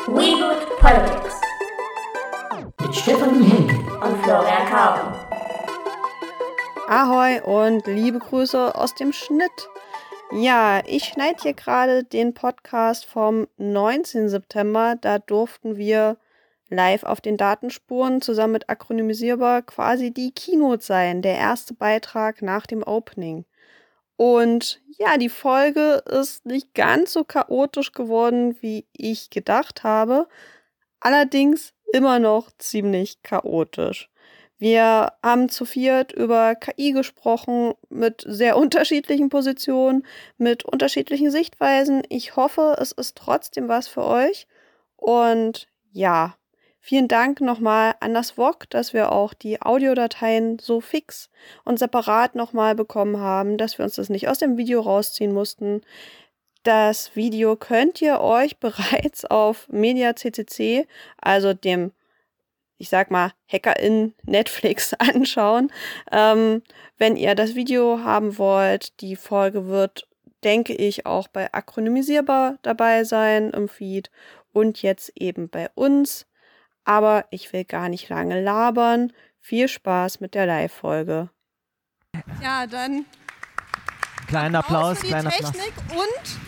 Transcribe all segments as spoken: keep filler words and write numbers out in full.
Weebly Politics mit Stefanie Henke und Florian Kauen. Ahoi und liebe Grüße aus dem Schnitt. Ja, ich schneide hier gerade den Podcast vom neunzehnten September. Da durften wir live auf den Datenspuren zusammen mit Akronymisierbar quasi die Keynote sein, der erste Beitrag nach dem Opening. Und ja, die Folge ist nicht ganz so chaotisch geworden, wie ich gedacht habe, allerdings immer noch ziemlich chaotisch. Wir haben zu viert über K I gesprochen, mit sehr unterschiedlichen Positionen, mit unterschiedlichen Sichtweisen. Ich hoffe, es ist trotzdem was für euch. Und ja, vielen Dank nochmal an das V O G, dass wir auch die Audiodateien so fix und separat nochmal bekommen haben, dass wir uns das nicht aus dem Video rausziehen mussten. Das Video könnt ihr euch bereits auf MediaCCC, also dem, ich sag mal, HackerIn Netflix anschauen. Ähm, wenn ihr das Video haben wollt, die Folge wird, denke ich, auch bei Akronymisierbar dabei sein im Feed und jetzt eben bei uns. Aber ich will gar nicht lange labern. Viel Spaß mit der Live-Folge. Ja, dann kleinen Applaus, für die kleiner Technik Applaus. Und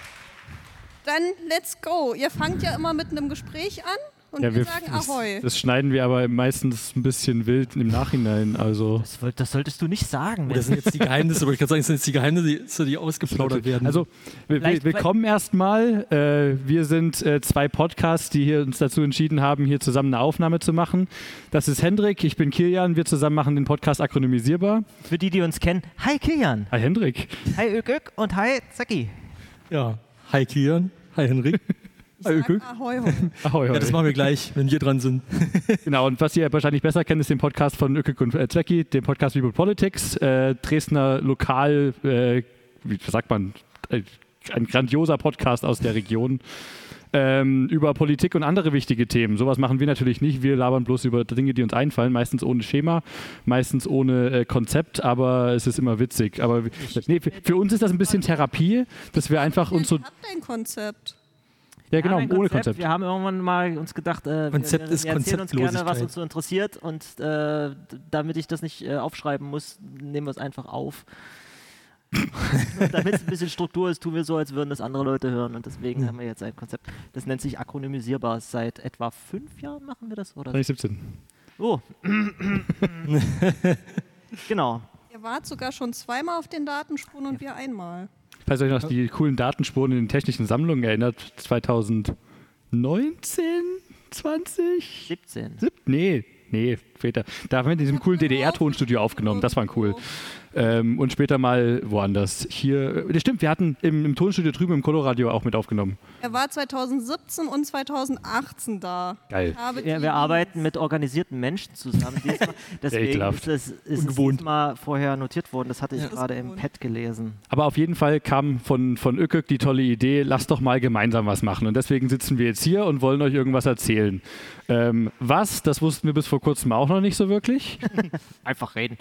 dann let's go. Ihr fangt ja immer mit einem Gespräch an und ja, wir, wir sagen das, Ahoi. Das schneiden wir aber meistens ein bisschen wild im Nachhinein. Also Das, das solltest du nicht sagen. Das sind jetzt die Geheimnisse, aber ich kann sagen, das sind jetzt die Geheimnisse, die ausgeplaudert werden. Also, wir, willkommen erstmal. Äh, wir sind äh, zwei Podcasts, die hier uns dazu entschieden haben, hier zusammen eine Aufnahme zu machen. Das ist Hendrik, ich bin Kilian. Wir zusammen machen den Podcast Akronymisierbar. Für die, die uns kennen, hi Kilian. Hi Hendrik. Hi Ökök und hi Zacki. Ja, hi Kilian, hi Henrik. Hi Ökök. Ahoi, Ahoi, ahoi. Ja, das machen wir gleich, wenn wir dran sind. Genau, und was ihr wahrscheinlich besser kennt, ist den Podcast von Ökök und äh, Zacki, den Podcast Weebly Politics, äh, Dresdner Lokal, äh, wie sagt man, äh, ein grandioser Podcast aus der Region. Ähm, über Politik und andere wichtige Themen. Sowas machen wir natürlich nicht. Wir labern bloß über Dinge, die uns einfallen, meistens ohne Schema, meistens ohne äh, Konzept, aber es ist immer witzig. Aber nee, für, für uns ist das ein bisschen Therapie, dass wir einfach uns so... Ich hab dein Konzept. Ja, genau, ohne Konzept. Konzept. Wir haben irgendwann mal uns gedacht, äh, Konzept wir, ist wir erzählen uns gerne, was Konzeptlosigkeit. uns so interessiert und äh, damit ich das nicht äh, aufschreiben muss, nehmen wir es einfach auf. Damit es ein bisschen Struktur ist, tun wir so, als würden das andere Leute hören und deswegen Ja. haben wir jetzt ein Konzept, das nennt sich Akronymisierbar. Seit etwa fünf Jahren machen wir das, oder? zwanzig siebzehn. Oh. Genau. Ihr wart sogar schon zweimal auf den Datenspuren und wir einmal. Falls ihr euch noch die coolen Datenspuren in den technischen Sammlungen erinnert, zwanzig neunzehn, zwanzig? siebzehn. Sieb- Nee, nee, später. Da haben wir in diesem coolen D D R-Tonstudio aufgenommen, das war cool. Ähm, und später mal woanders. Hier, das stimmt, wir hatten im, im Tonstudio drüben im Coloradio auch mit aufgenommen. Er war zwanzig siebzehn und zwanzig achtzehn da. Geil. Ich habe Wir, die- wir arbeiten mit organisierten Menschen zusammen. Diesmal, deswegen Ekelhaft. ist es ist Ungewohnt. mal vorher notiert worden. Das hatte ich Ja. gerade im Ungewohnt. Pad gelesen. Aber auf jeden Fall kam von, von Ökök die tolle Idee, lasst doch mal gemeinsam was machen. Und deswegen sitzen wir jetzt hier und wollen euch irgendwas erzählen. Ähm, was, das wussten wir bis vor kurzem auch noch nicht so wirklich. Einfach reden.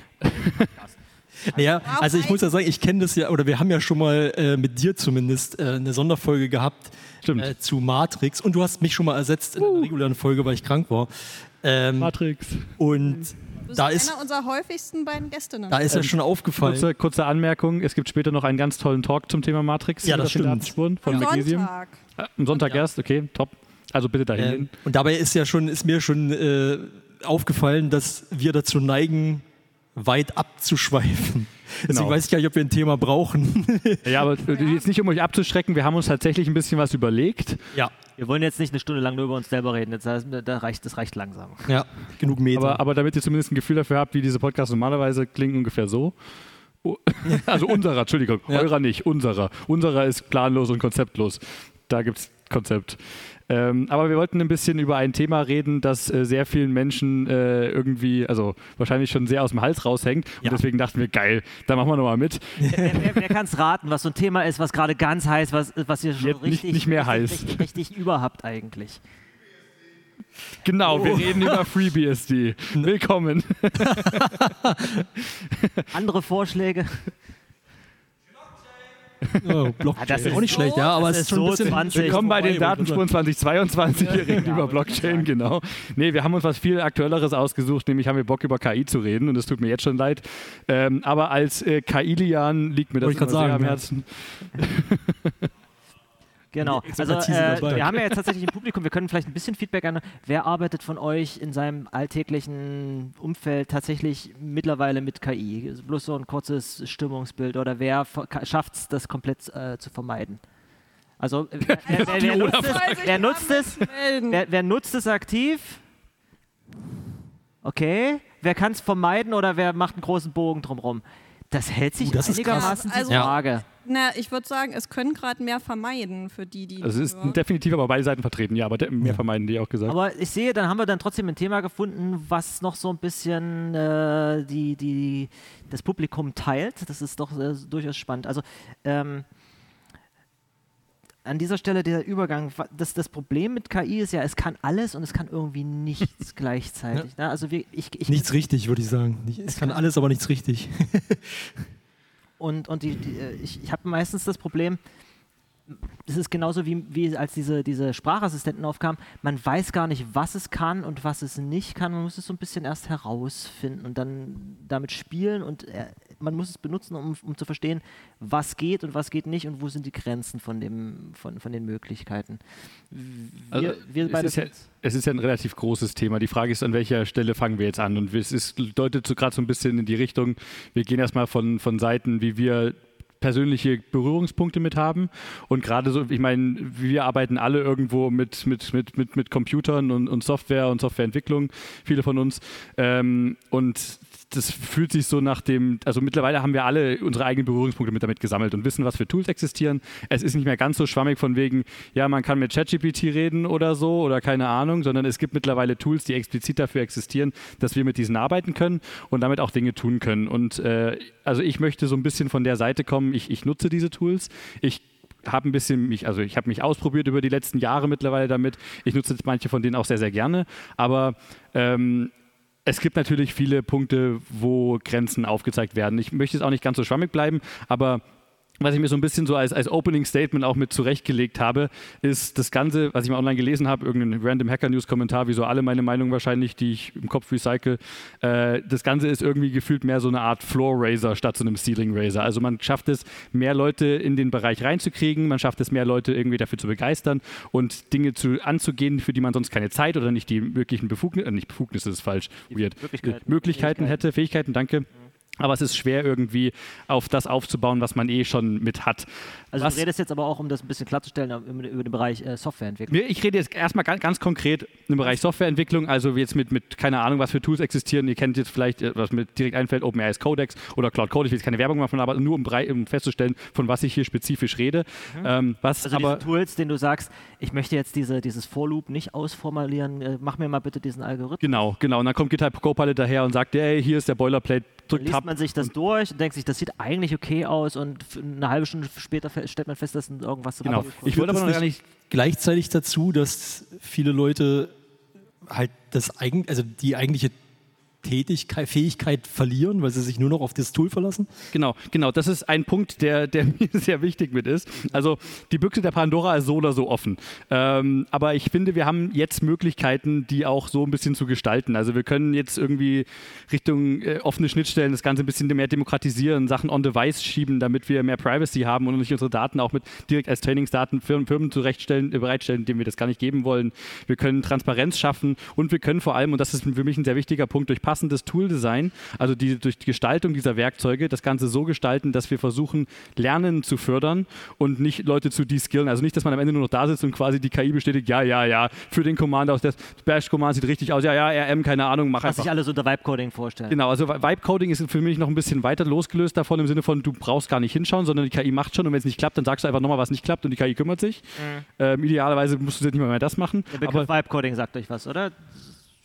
Naja, also ich muss ja sagen, ich kenne das ja, oder wir haben ja schon mal äh, mit dir zumindest äh, eine Sonderfolge gehabt Stimmt. äh, zu Matrix und du hast mich schon mal ersetzt in einer regulären Folge, weil ich krank war. Ähm, Matrix. und Du bist da einer ist, unserer häufigsten beiden Gästinnen. da ist ja Ähm, schon aufgefallen. Kurze, kurze Anmerkung, es gibt später noch einen ganz tollen Talk zum Thema Matrix. Ja, mit das auf den stimmt. Datenspuren von Am Magnesium. Sonntag. Ah, am Sonntag Ja. erst, okay, top. Also bitte dahin Ähm, gehen. und dabei ist ja schon, ist mir schon äh, aufgefallen, dass wir dazu neigen, weit abzuschweifen. Deswegen Genau. weiß ich gar nicht, ob wir ein Thema brauchen. Ja, aber jetzt nicht, um euch abzuschrecken, wir haben uns tatsächlich ein bisschen was überlegt. ja, Wir wollen jetzt nicht eine Stunde lang nur über uns selber reden. Das, heißt, da reicht, das reicht langsam. ja, genug Meter. Aber, aber damit ihr zumindest ein Gefühl dafür habt, wie diese Podcasts normalerweise klingen, ungefähr so. Oh, also unserer, Entschuldigung, Ja. eurer nicht, unserer. Unserer ist planlos und konzeptlos. Da gibt es Konzept. Ähm, aber wir wollten ein bisschen über ein Thema reden, das äh, sehr vielen Menschen äh, irgendwie, also wahrscheinlich schon sehr aus dem Hals raushängt. Und Ja. deswegen dachten wir, geil, da machen wir nochmal mit. Wer, wer, wer kann es raten, was so ein Thema ist, was gerade ganz heiß, was, was ihr schon Jetzt nicht- richtig, nicht mehr richtig, heiß. richtig, richtig überhabt eigentlich? Genau, Oh. wir reden über FreeBSD. Willkommen. Andere Vorschläge? Oh, Blockchain. Ah, das ist auch nicht so- schlecht, ja, aber das es ist ist schon ein so bisschen zwanzig. Willkommen bei den vorbei, Datenspuren zwanzig zweiundzwanzig. Wir reden über Blockchain, genau. Nee, wir haben uns was viel Aktuelleres ausgesucht, nämlich haben wir Bock über K I zu reden und es tut mir jetzt schon leid. Ähm, aber als äh, K I-Lian liegt mir das Wollte ich immer grad sehr sagen, am ja. Herzen. Genau. Die Also Expertise äh, dabei. wir haben ja jetzt tatsächlich im Publikum, wir können vielleicht ein bisschen Feedback an. Wer arbeitet von euch in seinem alltäglichen Umfeld tatsächlich mittlerweile mit K I? Also bloß so ein kurzes Stimmungsbild oder wer schafft es, das komplett äh, zu vermeiden? Also wer, wer, wer, wer, nutzt, es, wer, nutzt es, wer, wer nutzt es aktiv? Okay. Wer kann es vermeiden oder wer macht einen großen Bogen drumherum? Das hält sich Uh, das ist einigermaßen krass. die Also- Frage. Na, ich würde sagen, es können gerade mehr vermeiden für die, die. Also es ist nur- definitiv aber beide Seiten vertreten, ja, aber de- mehr vermeiden die auch gesagt. Aber ich sehe, dann haben wir dann trotzdem ein Thema gefunden, was noch so ein bisschen äh, die, die, das Publikum teilt. Das ist doch äh, durchaus spannend. Also ähm, an dieser Stelle der Übergang, wa- das, das Problem mit K I ist ja, es kann alles und es kann irgendwie nichts gleichzeitig. Ne? Also wir, ich, ich, nichts richtig, würde ich sagen. Nicht, es kann alles, aber nichts richtig. Und, und die, die, äh, ich, ich habe meistens das Problem, es ist genauso wie, wie als diese, diese Sprachassistenten aufkamen, man weiß gar nicht, was es kann und was es nicht kann. Man muss es so ein bisschen erst herausfinden und dann damit spielen und äh, man muss es benutzen, um, um zu verstehen, was geht und was geht nicht und wo sind die Grenzen von, dem, von, von den Möglichkeiten. Wir, Also, wir beide es, ist ja, sind- es ist ja ein relativ großes Thema. Die Frage ist, an welcher Stelle fangen wir jetzt an? Und es ist, deutet so gerade so ein bisschen in die Richtung, wir gehen erstmal von, von Seiten, wie wir persönliche Berührungspunkte mit haben. Und gerade so, ich meine, wir arbeiten alle irgendwo mit, mit, mit, mit, mit Computern und, und Software und Softwareentwicklung, viele von uns. Ähm, und das fühlt sich so nach dem, also mittlerweile haben wir alle unsere eigenen Berührungspunkte mit damit gesammelt und wissen, was für Tools existieren. Es ist nicht mehr ganz so schwammig von wegen, ja, man kann mit ChatGPT reden oder so oder keine Ahnung, sondern es gibt mittlerweile Tools, die explizit dafür existieren, dass wir mit diesen arbeiten können und damit auch Dinge tun können. Und äh, also ich möchte so ein bisschen von der Seite kommen, ich, ich nutze diese Tools, ich habe ein bisschen mich, also ich habe mich ausprobiert über die letzten Jahre mittlerweile damit. Ich nutze jetzt manche von denen auch sehr, sehr gerne, aber ähm, es gibt natürlich viele Punkte, wo Grenzen aufgezeigt werden. Ich möchte jetzt auch nicht ganz so schwammig bleiben, aber was ich mir so ein bisschen so als, als Opening Statement auch mit zurechtgelegt habe, ist das Ganze, was ich mal online gelesen habe, irgendein random Hacker-News-Kommentar, wie so alle meine Meinungen wahrscheinlich, die ich im Kopf recycle. Äh, das Ganze ist irgendwie gefühlt mehr so eine Art Floor-Raiser statt so einem Ceiling-Raiser. Also man schafft es, mehr Leute in den Bereich reinzukriegen, man schafft es, mehr Leute irgendwie dafür zu begeistern und Dinge zu, anzugehen, für die man sonst keine Zeit oder nicht die möglichen Befugnisse, äh, nicht Befugnisse ist falsch, weird, Möglichkeiten. Möglichkeiten hätte, Fähigkeiten, danke. Aber es ist schwer irgendwie auf das aufzubauen, was man eh schon mit hat. Also was, du redest jetzt aber auch, um das ein bisschen klarzustellen, über, über den Bereich äh, Softwareentwicklung. ich rede jetzt erstmal ganz, ganz konkret im Bereich Softwareentwicklung, also jetzt mit, mit, keine Ahnung, was für Tools existieren. Ihr kennt jetzt vielleicht, was mir direkt einfällt, OpenAI Codex oder Cloud Code. Ich will jetzt keine Werbung machen, aber nur um, um festzustellen, von was ich hier spezifisch rede. Mhm. Ähm, was Also aber diese Tools, denen du sagst, ich möchte jetzt diese, dieses For-Loop nicht ausformulieren, äh, mach mir mal bitte diesen Algorithmus. Genau, genau. Und dann kommt GitHub Copilot daher und sagt, ey, hier ist der Boilerplate, drückt Liest Tab. man sich das durch und denkt sich, das sieht eigentlich okay aus und f- eine halbe Stunde später fe- stellt man fest, dass irgendwas Genau. aber- Ich wollte aber noch Führt gar das nicht. gleichzeitig dazu, dass viele Leute halt das eigen, also die eigentliche Tätigkeit, Fähigkeit verlieren, weil sie sich nur noch auf das Tool verlassen? Genau, genau. Das ist ein Punkt, der, der mir sehr wichtig mit ist. Also die Büchse der Pandora ist so oder so offen. Ähm, aber ich finde, wir haben jetzt Möglichkeiten, die auch so ein bisschen zu gestalten. Also wir können jetzt irgendwie Richtung äh, offene Schnittstellen das Ganze ein bisschen mehr demokratisieren, Sachen on-device schieben, damit wir mehr Privacy haben und nicht unsere Daten auch mit direkt als Trainingsdaten Firmen, Firmen zurechtstellen, äh, bereitstellen, denen wir das gar nicht geben wollen. Wir können Transparenz schaffen und wir können vor allem, und das ist für mich ein sehr wichtiger Punkt, durch passendes Tool-Design, also die, durch die Gestaltung dieser Werkzeuge, das Ganze so gestalten, dass wir versuchen, Lernen zu fördern und nicht Leute zu de-skillen. Also nicht, dass man am Ende nur noch da sitzt und quasi die K I bestätigt, ja, ja, ja, für den Commander aus der Bash-Command sieht richtig aus, ja, ja, R M, keine Ahnung, mach was einfach. sich alle so unter Vibe-Coding vorstellen. Genau, also Vibe-Coding ist für mich noch ein bisschen weiter losgelöst davon, im Sinne von, du brauchst gar nicht hinschauen, sondern die K I macht schon und wenn es nicht klappt, dann sagst du einfach nochmal, was nicht klappt und die K I kümmert sich. Mhm. Ähm, idealerweise musst du jetzt nicht mal mehr das machen. Der Begriff Vibe-Coding sagt euch was, oder?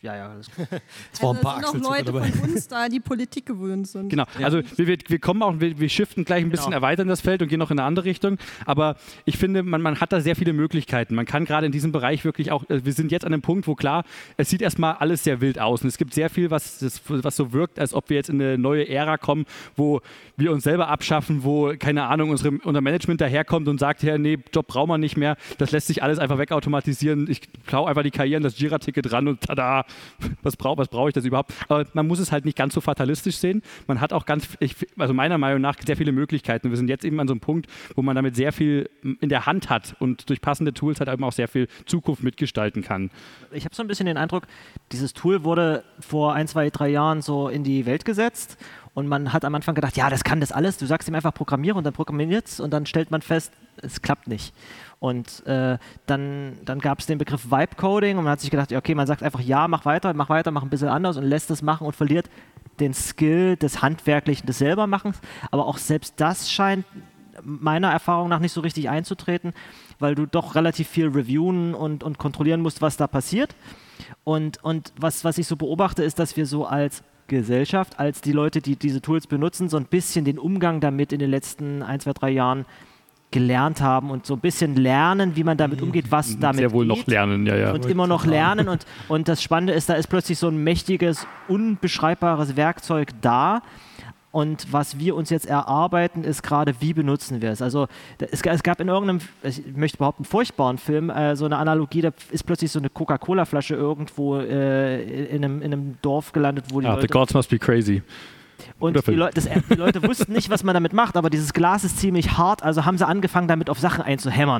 Ja, ja, alles gut. Es waren ein paar also sind auch Achselzucker Leute dabei. von uns da, die Politik gewöhnt sind. Genau, also wir, wir, wir kommen auch, wir, wir shiften gleich ein bisschen, Genau. erweitern das Feld und gehen noch in eine andere Richtung, aber ich finde, man, man hat da sehr viele Möglichkeiten. Man kann gerade in diesem Bereich wirklich auch, wir sind jetzt an einem Punkt, wo klar, es sieht erstmal alles sehr wild aus und es gibt sehr viel, was, das, was so wirkt, als ob wir jetzt in eine neue Ära kommen, wo wir uns selber abschaffen, wo, keine Ahnung, unsere, unser Management daherkommt und sagt, ja, nee, Job brauchen wir nicht mehr, das lässt sich alles einfach wegautomatisieren, ich klaue einfach die K I an das Jira-Ticket ran und tada, was brauche was brauch ich das überhaupt? Aber man muss es halt nicht ganz so fatalistisch sehen. Man hat auch ganz, ich, also meiner Meinung nach, sehr viele Möglichkeiten. Wir sind jetzt eben an so einem Punkt, wo man damit sehr viel in der Hand hat und durch passende Tools halt eben auch sehr viel Zukunft mitgestalten kann. Ich habe so ein bisschen den Eindruck, dieses Tool wurde vor ein, zwei, drei Jahren so in die Welt gesetzt und man hat am Anfang gedacht, ja, das kann das alles. Du sagst ihm einfach programmieren und dann programmiert es und dann stellt man fest, es klappt nicht. Und äh, dann, dann gab es den Begriff Vibe-Coding und man hat sich gedacht, okay, man sagt einfach, ja, mach weiter, mach weiter, mach ein bisschen anders und lässt es machen und verliert den Skill des Handwerklichen, des Selbermachens. Aber auch selbst das scheint meiner Erfahrung nach nicht so richtig einzutreten, weil du doch relativ viel reviewen und, und kontrollieren musst, was da passiert. Und, und was, was ich so beobachte, ist, dass wir so als Gesellschaft, als die Leute, die diese Tools benutzen, so ein bisschen den Umgang damit in den letzten ein, zwei, drei Jahren gelernt haben und so ein bisschen lernen, wie man damit umgeht, was damit Sehr wohl geht. noch lernen, ja, ja. Und immer noch lernen und, und das Spannende ist, da ist plötzlich so ein mächtiges, unbeschreibbares Werkzeug da und was wir uns jetzt erarbeiten, ist gerade, wie benutzen wir es. Also es, es gab in irgendeinem, ich möchte behaupten, furchtbaren Film äh, so eine Analogie, da ist plötzlich so eine Coca-Cola-Flasche irgendwo äh, in, einem, in einem Dorf gelandet, wo die Ah, Leute... the gods must be crazy. Und Guter die, Film. Leu das, die Leute wussten nicht, was man damit macht, aber dieses Glas ist ziemlich hart, also haben sie angefangen, damit auf Sachen einzuhämmern.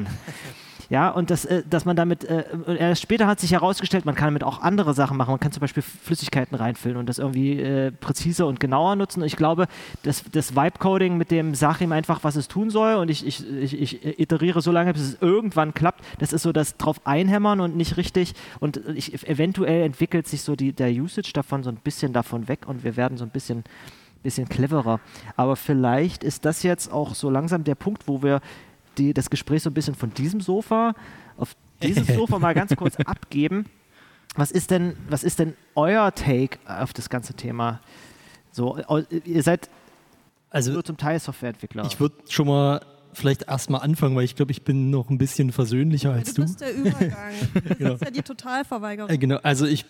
Ja, und das, äh, dass man damit, äh, erst später hat sich herausgestellt, man kann damit auch andere Sachen machen. Man kann zum Beispiel Flüssigkeiten reinfüllen und das irgendwie äh, präziser und genauer nutzen. Und ich glaube, das, das Vibe-Coding mit dem, sag ihm einfach, was es tun soll und ich, ich, ich, ich iteriere so lange, bis es irgendwann klappt, das ist so das drauf einhämmern und nicht richtig. Und ich, eventuell entwickelt sich so die, der Usage davon so ein bisschen davon weg und wir werden so ein bisschen bisschen cleverer. Aber vielleicht ist das jetzt auch so langsam der Punkt, wo wir die, das Gespräch so ein bisschen von diesem Sofa auf dieses Sofa mal ganz kurz abgeben. Was ist denn, was ist denn euer Take auf das ganze Thema? So, ihr seid Also nur zum Teil Softwareentwickler. ich würde schon mal vielleicht erstmal anfangen, weil ich glaube, ich bin noch ein bisschen versöhnlicher als Du du. bist der Übergang. Das Genau. ist ja die Totalverweigerung. Äh, genau, also ich,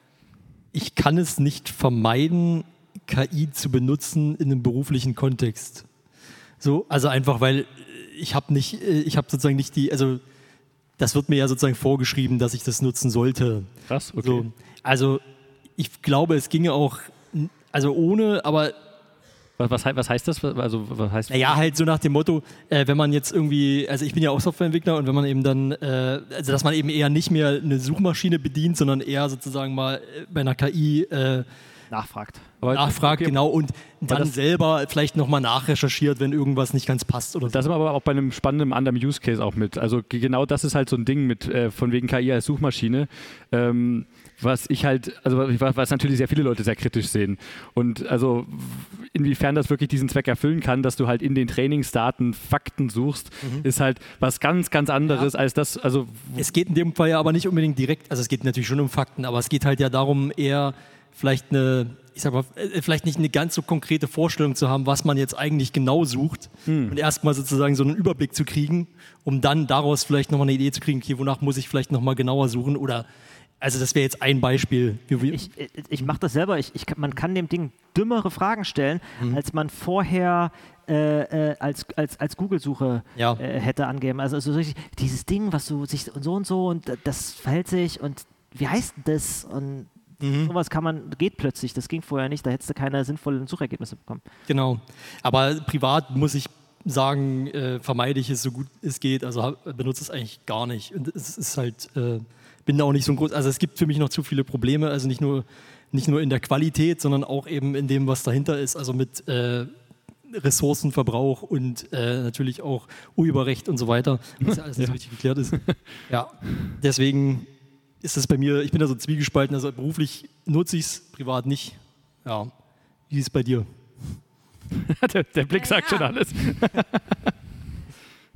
ich kann es nicht vermeiden, K I zu benutzen in einem beruflichen Kontext. So, also einfach, weil ich habe nicht, ich habe sozusagen nicht die, also das wird mir ja sozusagen vorgeschrieben, dass ich das nutzen sollte. Krass, okay. So, also ich glaube, es ginge auch, also ohne, aber Was, was, hei- was heißt das? Also, was heißt naja, halt so nach dem Motto, äh, wenn man jetzt irgendwie, also ich bin ja auch Softwareentwickler und wenn man eben dann, äh, also dass man eben eher nicht mehr eine Suchmaschine bedient, sondern eher sozusagen mal bei einer K I äh, nachfragt. Aber- nachfragt, okay. genau, und dann das- selber vielleicht nochmal nachrecherchiert, wenn irgendwas nicht ganz passt oder so. Das ist aber auch bei einem spannenden anderen Use Case auch mit. Also ge- genau das ist halt so ein Ding mit äh, von wegen K I als Suchmaschine, ähm, was ich halt, also was was natürlich sehr viele Leute sehr kritisch sehen. Und also w- inwiefern das wirklich diesen Zweck erfüllen kann, dass du halt in den Trainingsdaten Fakten suchst, ist halt was ganz, ganz anderes als das, also Es geht in dem Fall ja aber nicht unbedingt direkt, also es geht natürlich schon um Fakten, aber es geht halt ja darum, eher vielleicht eine, ich sag mal, äh, vielleicht nicht eine ganz so konkrete Vorstellung zu haben, was man jetzt eigentlich genau sucht und erstmal sozusagen so einen Überblick zu kriegen, um dann daraus vielleicht nochmal eine Idee zu kriegen, okay, wonach muss ich vielleicht nochmal genauer suchen oder, also das wäre jetzt ein Beispiel. Wie wir, Ich, ich, ich mache das selber. Ich, ich, kann- man kann dem Ding dümmere Fragen stellen, als man vorher äh, äh, als, als, als Google-Suche Ja. äh, hätte angeben. Also so richtig, dieses Ding, was so sich so und so und das verhält sich und wie heißt denn das? Und sowas kann man, geht plötzlich. Das ging vorher nicht. Da hättest du keine sinnvollen Suchergebnisse bekommen. Genau. Aber privat muss ich sagen, äh, vermeide ich es so gut es geht. Also hab, benutze es eigentlich gar nicht. Und es ist halt, äh, bin da auch nicht so ein groß. Also es gibt für mich noch zu viele Probleme. Also nicht nur, nicht nur in der Qualität, sondern auch eben in dem, was dahinter ist. Also mit äh, Ressourcenverbrauch und äh, natürlich auch Urheberrecht und so weiter. Was ja alles nicht so richtig geklärt ist. Ja. Deswegen ist das bei mir, ich bin da so zwiegespalten. Also beruflich nutze ich es, privat nicht. Ja. Wie ist es bei dir? der, der Blick sagt Ja, schon ja. alles.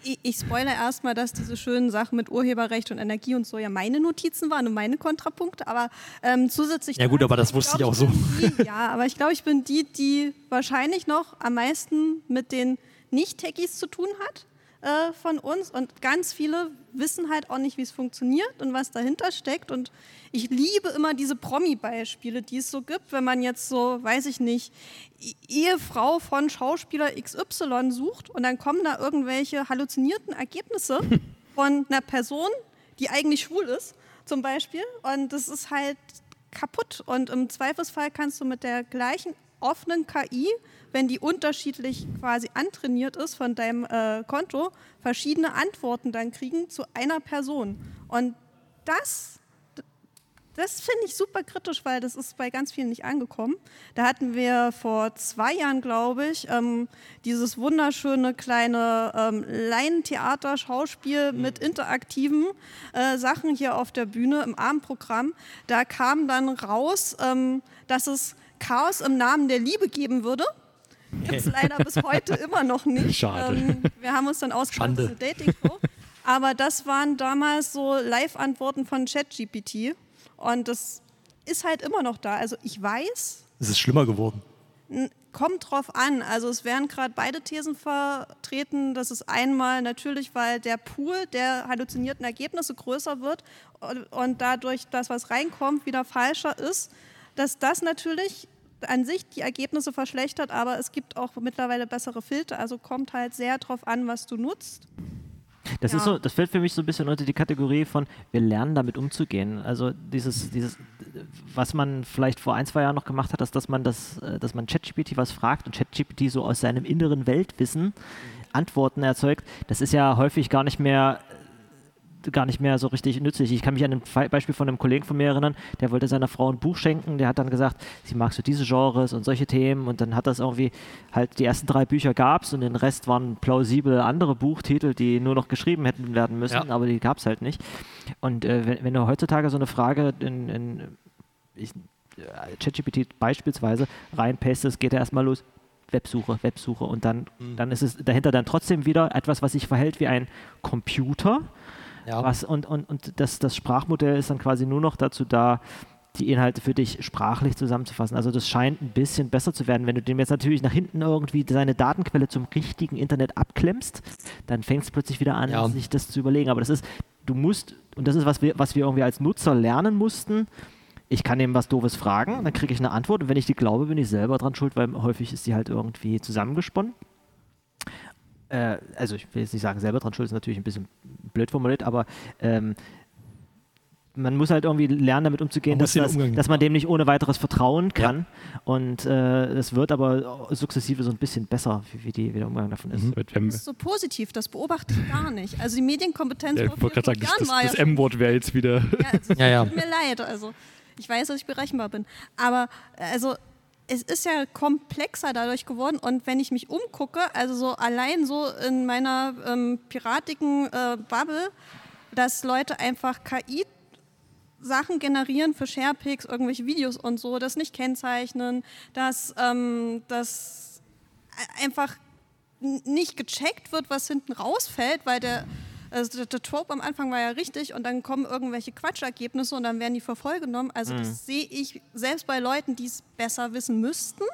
ich, ich spoilere erstmal, dass diese schönen Sachen mit Urheberrecht und Energie und so ja meine Notizen waren und meine Kontrapunkte, aber ähm, zusätzlich... Ja gut, aber das wusste ich auch so. Die, ja, aber ich glaube, ich bin die, die wahrscheinlich noch am meisten mit den Nicht-Techies zu tun hat äh, von uns und ganz viele wissen halt auch nicht, wie es funktioniert und was dahinter steckt und ich liebe immer diese Promi-Beispiele, die es so gibt, wenn man jetzt so, weiß ich nicht, Ehefrau von Schauspieler X Y sucht und dann kommen da irgendwelche halluzinierten Ergebnisse von einer Person, die eigentlich schwul ist, zum Beispiel. Und das ist halt kaputt. Und im Zweifelsfall kannst du mit der gleichen offenen K I, wenn die unterschiedlich quasi antrainiert ist von deinem äh, Konto, verschiedene Antworten dann kriegen zu einer Person. Und das... Das finde ich super kritisch, weil das ist bei ganz vielen nicht angekommen. Da hatten wir vor zwei Jahren, glaube ich, ähm, dieses wunderschöne kleine ähm, Laientheater-Schauspiel mhm. mit interaktiven äh, Sachen hier auf der Bühne im Abendprogramm. Da kam dann raus, ähm, dass es Chaos im Namen der Liebe geben würde. Gibt es leider bis heute immer noch nicht. Schade. Ähm, wir haben uns dann ausgedacht, das ist eine Dating-Show. Aber das waren damals so Live-Antworten von ChatGPT. Und das ist halt immer noch da. Also ich weiß... Es ist schlimmer geworden. N- kommt drauf an. Also es werden gerade beide Thesen vertreten. Das ist einmal natürlich, weil der Pool der halluzinierten Ergebnisse größer wird und, und dadurch das, was reinkommt, wieder falscher ist. Dass das natürlich an sich die Ergebnisse verschlechtert, aber es gibt auch mittlerweile bessere Filter. Also kommt halt sehr drauf an, was du nutzt. Das, Ja. ist so, das fällt für mich so ein bisschen unter die Kategorie von, wir lernen damit umzugehen. Also dieses, dieses, was man vielleicht vor ein, zwei Jahren noch gemacht hat, ist, dass man das, äh, dass man ChatGPT was fragt und ChatGPT so aus seinem inneren Weltwissen Antworten erzeugt. Das ist ja häufig gar nicht mehr gar nicht mehr so richtig nützlich. Ich kann mich an ein Fe- Beispiel von einem Kollegen von mir erinnern, der wollte seiner Frau ein Buch schenken, der hat dann gesagt, sie mag so diese Genres und solche Themen und dann hat das irgendwie halt, die ersten drei Bücher gab es und den Rest waren plausible andere Buchtitel, die nur noch geschrieben hätten werden müssen, Ja. aber die gab es halt nicht. Und äh, wenn, wenn du heutzutage so eine Frage in, in ich, ChatGPT beispielsweise reinpastest, geht er erstmal los, Websuche, Websuche und dann, Mhm. dann ist es dahinter dann trotzdem wieder etwas, was sich verhält wie ein Computer. Ja. Was, und und, und das, das Sprachmodell ist dann quasi nur noch dazu da, die Inhalte für dich sprachlich zusammenzufassen. Also das scheint ein bisschen besser zu werden. Wenn du dem jetzt natürlich nach hinten irgendwie seine Datenquelle zum richtigen Internet abklemmst, dann fängt es plötzlich wieder an, Ja. sich das zu überlegen. Aber das ist, du musst, und das ist, was wir, was wir irgendwie als Nutzer lernen mussten, ich kann ihm was Doofes fragen, dann kriege ich eine Antwort und wenn ich die glaube, bin ich selber dran schuld, weil häufig ist die halt irgendwie zusammengesponnen. Äh, also ich will jetzt nicht sagen, selber dran schuld, ist natürlich ein bisschen blöd formuliert, aber ähm, man muss halt irgendwie lernen, damit umzugehen, Man dass, muss den das, Umgang- dass man dem nicht ohne weiteres vertrauen kann. Und äh, es wird aber sukzessive so ein bisschen besser, wie, wie, die, wie der Umgang davon ist. Mhm. Wenn- Das ist so positiv, das beobachte ich gar nicht. Also die Medienkompetenz Ja, vor ich wollte gerade vier, sagen, fünf das, Jahren war das, das ja schon- M-Wort wäre jetzt wieder. Ja, es Ja, ja. tut mir leid. Also ich weiß, dass ich berechenbar bin. Aber also es ist ja komplexer dadurch geworden und wenn ich mich umgucke, also so allein so in meiner ähm, piratigen äh, Bubble, dass Leute einfach K I Sachen generieren für Sharepics, irgendwelche Videos und so, das nicht kennzeichnen, dass ähm, das einfach n- nicht gecheckt wird, was hinten rausfällt, weil der, also der, der Trope am Anfang war ja richtig und dann kommen irgendwelche Quatschergebnisse und dann werden die für voll genommen. Also das sehe ich selbst bei Leuten, die es besser wissen müssten.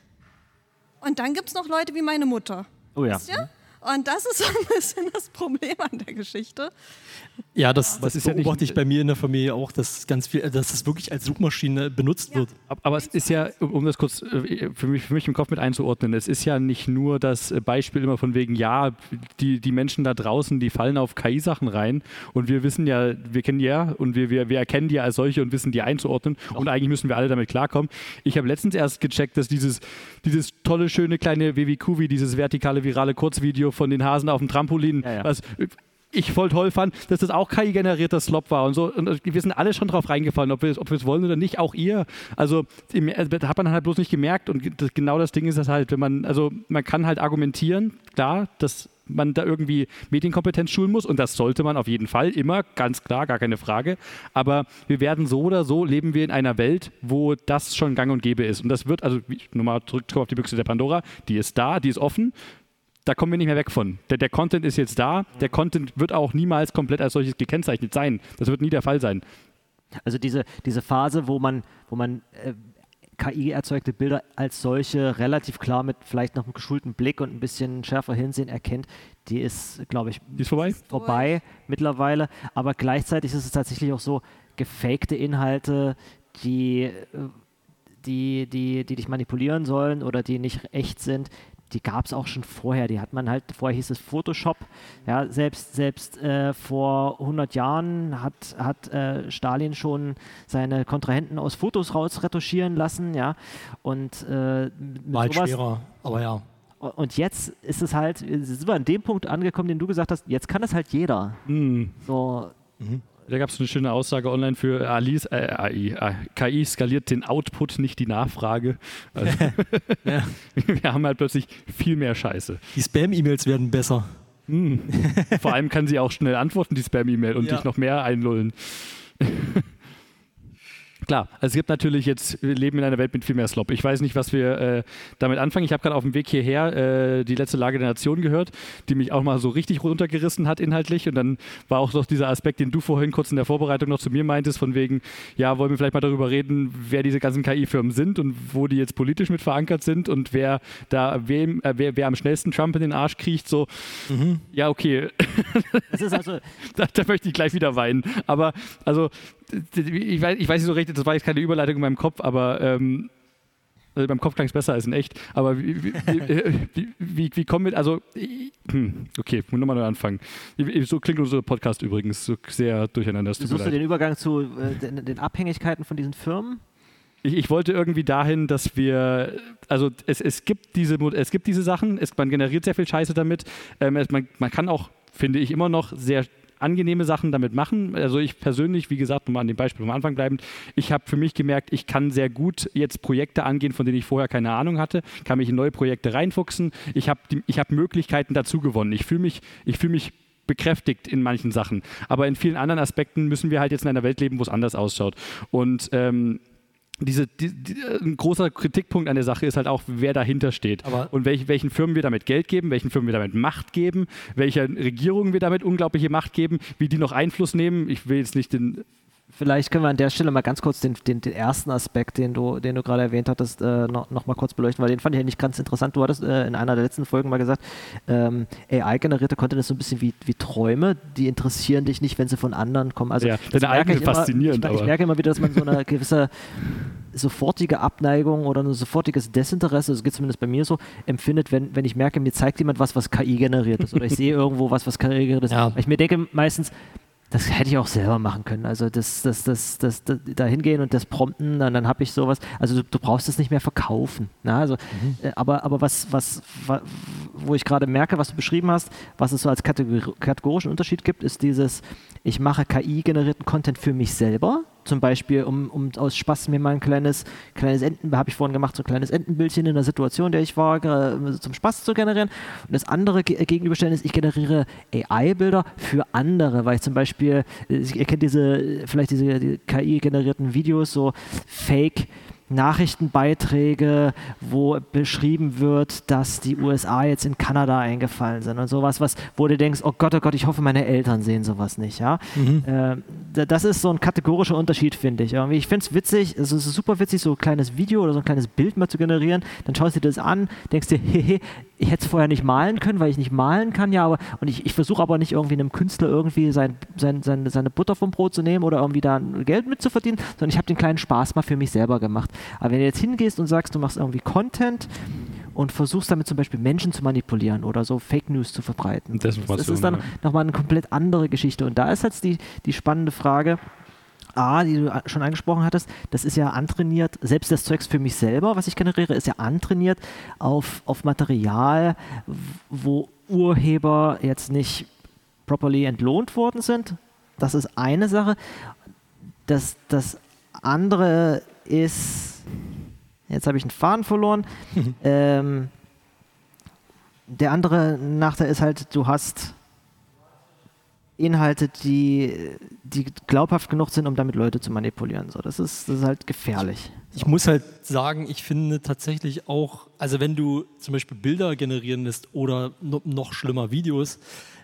Und dann gibt es noch Leute wie meine Mutter. Oh ja. Wisst ihr? Und das ist so ein bisschen das Problem an der Geschichte. Ja, das, das ist ja nicht- beobachte ich bei mir in der Familie auch, dass ganz viel, dass das wirklich als Suchmaschine benutzt Ja. wird. Ab- Aber es ist ja, um um das kurz äh, für mich, für mich im Kopf mit einzuordnen, es ist ja nicht nur das äh, Beispiel immer von wegen, ja, die, die Menschen da draußen, die fallen auf K I-Sachen rein und wir wissen ja, wir kennen die ja und wir, wir, wir erkennen die als solche und wissen die einzuordnen und eigentlich müssen wir alle damit klarkommen. Ich habe letztens erst gecheckt, dass dieses, dieses tolle, schöne kleine W W Q, wie dieses vertikale, virale Kurzvideo von den Hasen auf dem Trampolin, Ja, ja. was ich voll toll fand, dass das auch K I-generierter Slop war und so. Und wir sind alle schon drauf reingefallen, ob wir es ob wir es wollen oder nicht, auch ihr. Also im, äh, hat man halt bloß nicht gemerkt. Und ge- das, genau das Ding ist das halt, wenn man, also man kann halt argumentieren, klar, dass man da irgendwie Medienkompetenz schulen muss und das sollte man auf jeden Fall immer, ganz klar, gar keine Frage. Aber wir werden so oder so, leben wir in einer Welt, wo das schon gang und gäbe ist. Und das wird, also wie- nur mal zurück auf die Büchse der Pandora, die ist da, die ist offen. da kommen wir nicht mehr weg von. Der, der Content ist jetzt da, der Content wird auch niemals komplett als solches gekennzeichnet sein. Das wird nie der Fall sein. Also diese, diese Phase, wo man, wo man äh, K I-erzeugte Bilder als solche relativ klar mit vielleicht noch einem geschulten Blick und ein bisschen schärfer Hinsehen erkennt, die ist, glaube ich, die ist vorbei? vorbei mittlerweile. Aber gleichzeitig ist es tatsächlich auch so, gefakte Inhalte, die, die, die, die dich manipulieren sollen oder die nicht echt sind, die gab es auch schon vorher. Die hat man halt, vorher hieß es Photoshop. Ja, selbst selbst äh, vor hundert Jahren hat, hat äh, Stalin schon seine Kontrahenten aus Fotos rausretuschieren lassen. Ja, und äh, war halt schwerer, aber ja. Und jetzt ist es halt, sind wir an dem Punkt angekommen, den du gesagt hast, jetzt kann es halt jeder. Mm. So. Mhm. Da gab es eine schöne Aussage online für A I, äh, A I, äh, K I skaliert den Output, nicht die Nachfrage. Also ja. Wir haben halt plötzlich viel mehr Scheiße. Die Spam-E-Mails werden besser. Hm. Vor allem kann sie auch schnell antworten, die Spam-E-Mail, und ja. dich noch mehr einlullen. Klar, also es gibt natürlich jetzt, wir leben in einer Welt mit viel mehr Slop. Ich weiß nicht, was wir äh, damit anfangen. Ich habe gerade auf dem Weg hierher äh, die letzte Lage der Nation gehört, die mich auch mal so richtig runtergerissen hat inhaltlich. Und dann war auch noch dieser Aspekt, den du vorhin kurz in der Vorbereitung noch zu mir meintest, von wegen, ja, wollen wir vielleicht mal darüber reden, wer diese ganzen K I-Firmen sind und wo die jetzt politisch mit verankert sind und wer da wem, äh, wer, wer am schnellsten Trump in den Arsch kriecht. So, mhm. Ja, okay. Das ist also da, da möchte ich gleich wieder weinen. Aber also Ich weiß, ich weiß nicht so recht, das war jetzt keine Überleitung in meinem Kopf, aber ähm, also beim Kopf klang es besser als in echt. Aber wie, wie, wie, wie, wie kommen wir, also, hm, okay, nochmal neu anfangen. So klingt unser Podcast übrigens, so sehr durcheinander. Suchst du den Übergang zu äh, den, den Abhängigkeiten von diesen Firmen? Ich, ich wollte irgendwie dahin, dass wir, also es, es, gibt, diese, es gibt diese Sachen, es, man generiert sehr viel Scheiße damit. Ähm, es, man, man kann auch, finde ich, immer noch sehr angenehme Sachen damit machen. Also ich persönlich, wie gesagt, um an dem Beispiel am Anfang bleibend, ich habe für mich gemerkt, ich kann sehr gut jetzt Projekte angehen, von denen ich vorher keine Ahnung hatte, kann mich in neue Projekte reinfuchsen. Ich habe ich hab Möglichkeiten dazu gewonnen. Ich fühle mich, ich fühle mich bekräftigt in manchen Sachen. Aber in vielen anderen Aspekten müssen wir halt jetzt in einer Welt leben, wo es anders ausschaut. Und ähm, Diese, die, die, ein großer Kritikpunkt an der Sache ist halt auch, wer dahinter steht. Aber und welch, welchen Firmen wir damit Geld geben, welchen Firmen wir damit Macht geben, welcher Regierungen wir damit unglaubliche Macht geben, wie die noch Einfluss nehmen. Ich will jetzt nicht den... Vielleicht können wir an der Stelle mal ganz kurz den, den, den ersten Aspekt, den du, den du gerade erwähnt hattest, äh, noch, noch mal kurz beleuchten, weil den fand ich eigentlich ganz interessant. Du hattest äh, in einer der letzten Folgen mal gesagt, ähm, A I-generierte Content ist so ein bisschen wie, wie Träume, die interessieren dich nicht, wenn sie von anderen kommen. Also ja, deine eigene faszinierend. Ich, ich merke immer wieder, dass man so eine gewisse sofortige Abneigung oder ein sofortiges Desinteresse, das geht zumindest bei mir so, empfindet, wenn, wenn ich merke, mir zeigt jemand was, was K I generiert ist, oder ich sehe irgendwo was, was K I generiert ist. Ja. Weil ich mir denke meistens, das hätte ich auch selber machen können. Also das, das, das, das, das da hingehen und das prompten, dann, dann habe ich sowas. Also du, du brauchst es nicht mehr verkaufen. Na, also, mhm. äh, aber, aber was, was, was, wo ich gerade merke, was du beschrieben hast, was es so als kategor- kategorischen Unterschied gibt, ist dieses, ich mache K I-generierten Content für mich selber. Zum Beispiel, um, um aus Spaß mir mal ein kleines, kleines Enten, habe ich vorhin gemacht, so ein kleines Entenbildchen in der Situation, in der ich war, äh, zum Spaß zu generieren. Und das andere ge- gegenüberstellen ist, ich generiere A I-Bilder für andere, weil ich zum Beispiel, ihr kennt diese, vielleicht diese die K I-generierten Videos, so Fake Nachrichtenbeiträge, wo beschrieben wird, dass die U S A jetzt in Kanada eingefallen sind und sowas, was, wo du denkst, oh Gott, oh Gott, ich hoffe, meine Eltern sehen sowas nicht. Ja? Mhm. Äh, das ist so ein kategorischer Unterschied, finde ich. Irgendwie. Ich finde es witzig, es ist super witzig, so ein kleines Video oder so ein kleines Bild mal zu generieren, dann schaust du dir das an, denkst dir, hehe, ich hätte es vorher nicht malen können, weil ich nicht malen kann, ja, aber und ich, ich versuche aber nicht irgendwie einem Künstler irgendwie sein, sein, sein, seine Butter vom Brot zu nehmen oder irgendwie da Geld mit zu verdienen, sondern ich habe den kleinen Spaß mal für mich selber gemacht. Aber wenn du jetzt hingehst und sagst, du machst irgendwie Content und versuchst damit zum Beispiel Menschen zu manipulieren oder so Fake News zu verbreiten, das, das ist dann ja. nochmal eine komplett andere Geschichte. Und da ist jetzt die, die spannende Frage, A, die du schon angesprochen hattest, das ist ja antrainiert, selbst das Zeugs für mich selber, was ich generiere, ist ja antrainiert auf, auf Material, wo Urheber jetzt nicht properly entlohnt worden sind. Das ist eine Sache. Das, das andere ist, jetzt habe ich einen Faden verloren, ähm, der andere Nachteil ist halt, du hast Inhalte, die, die glaubhaft genug sind, um damit Leute zu manipulieren. So, das ist, das ist halt gefährlich. Ich muss halt sagen, ich finde tatsächlich auch, also wenn du zum Beispiel Bilder generieren lässt oder no, noch schlimmer Videos,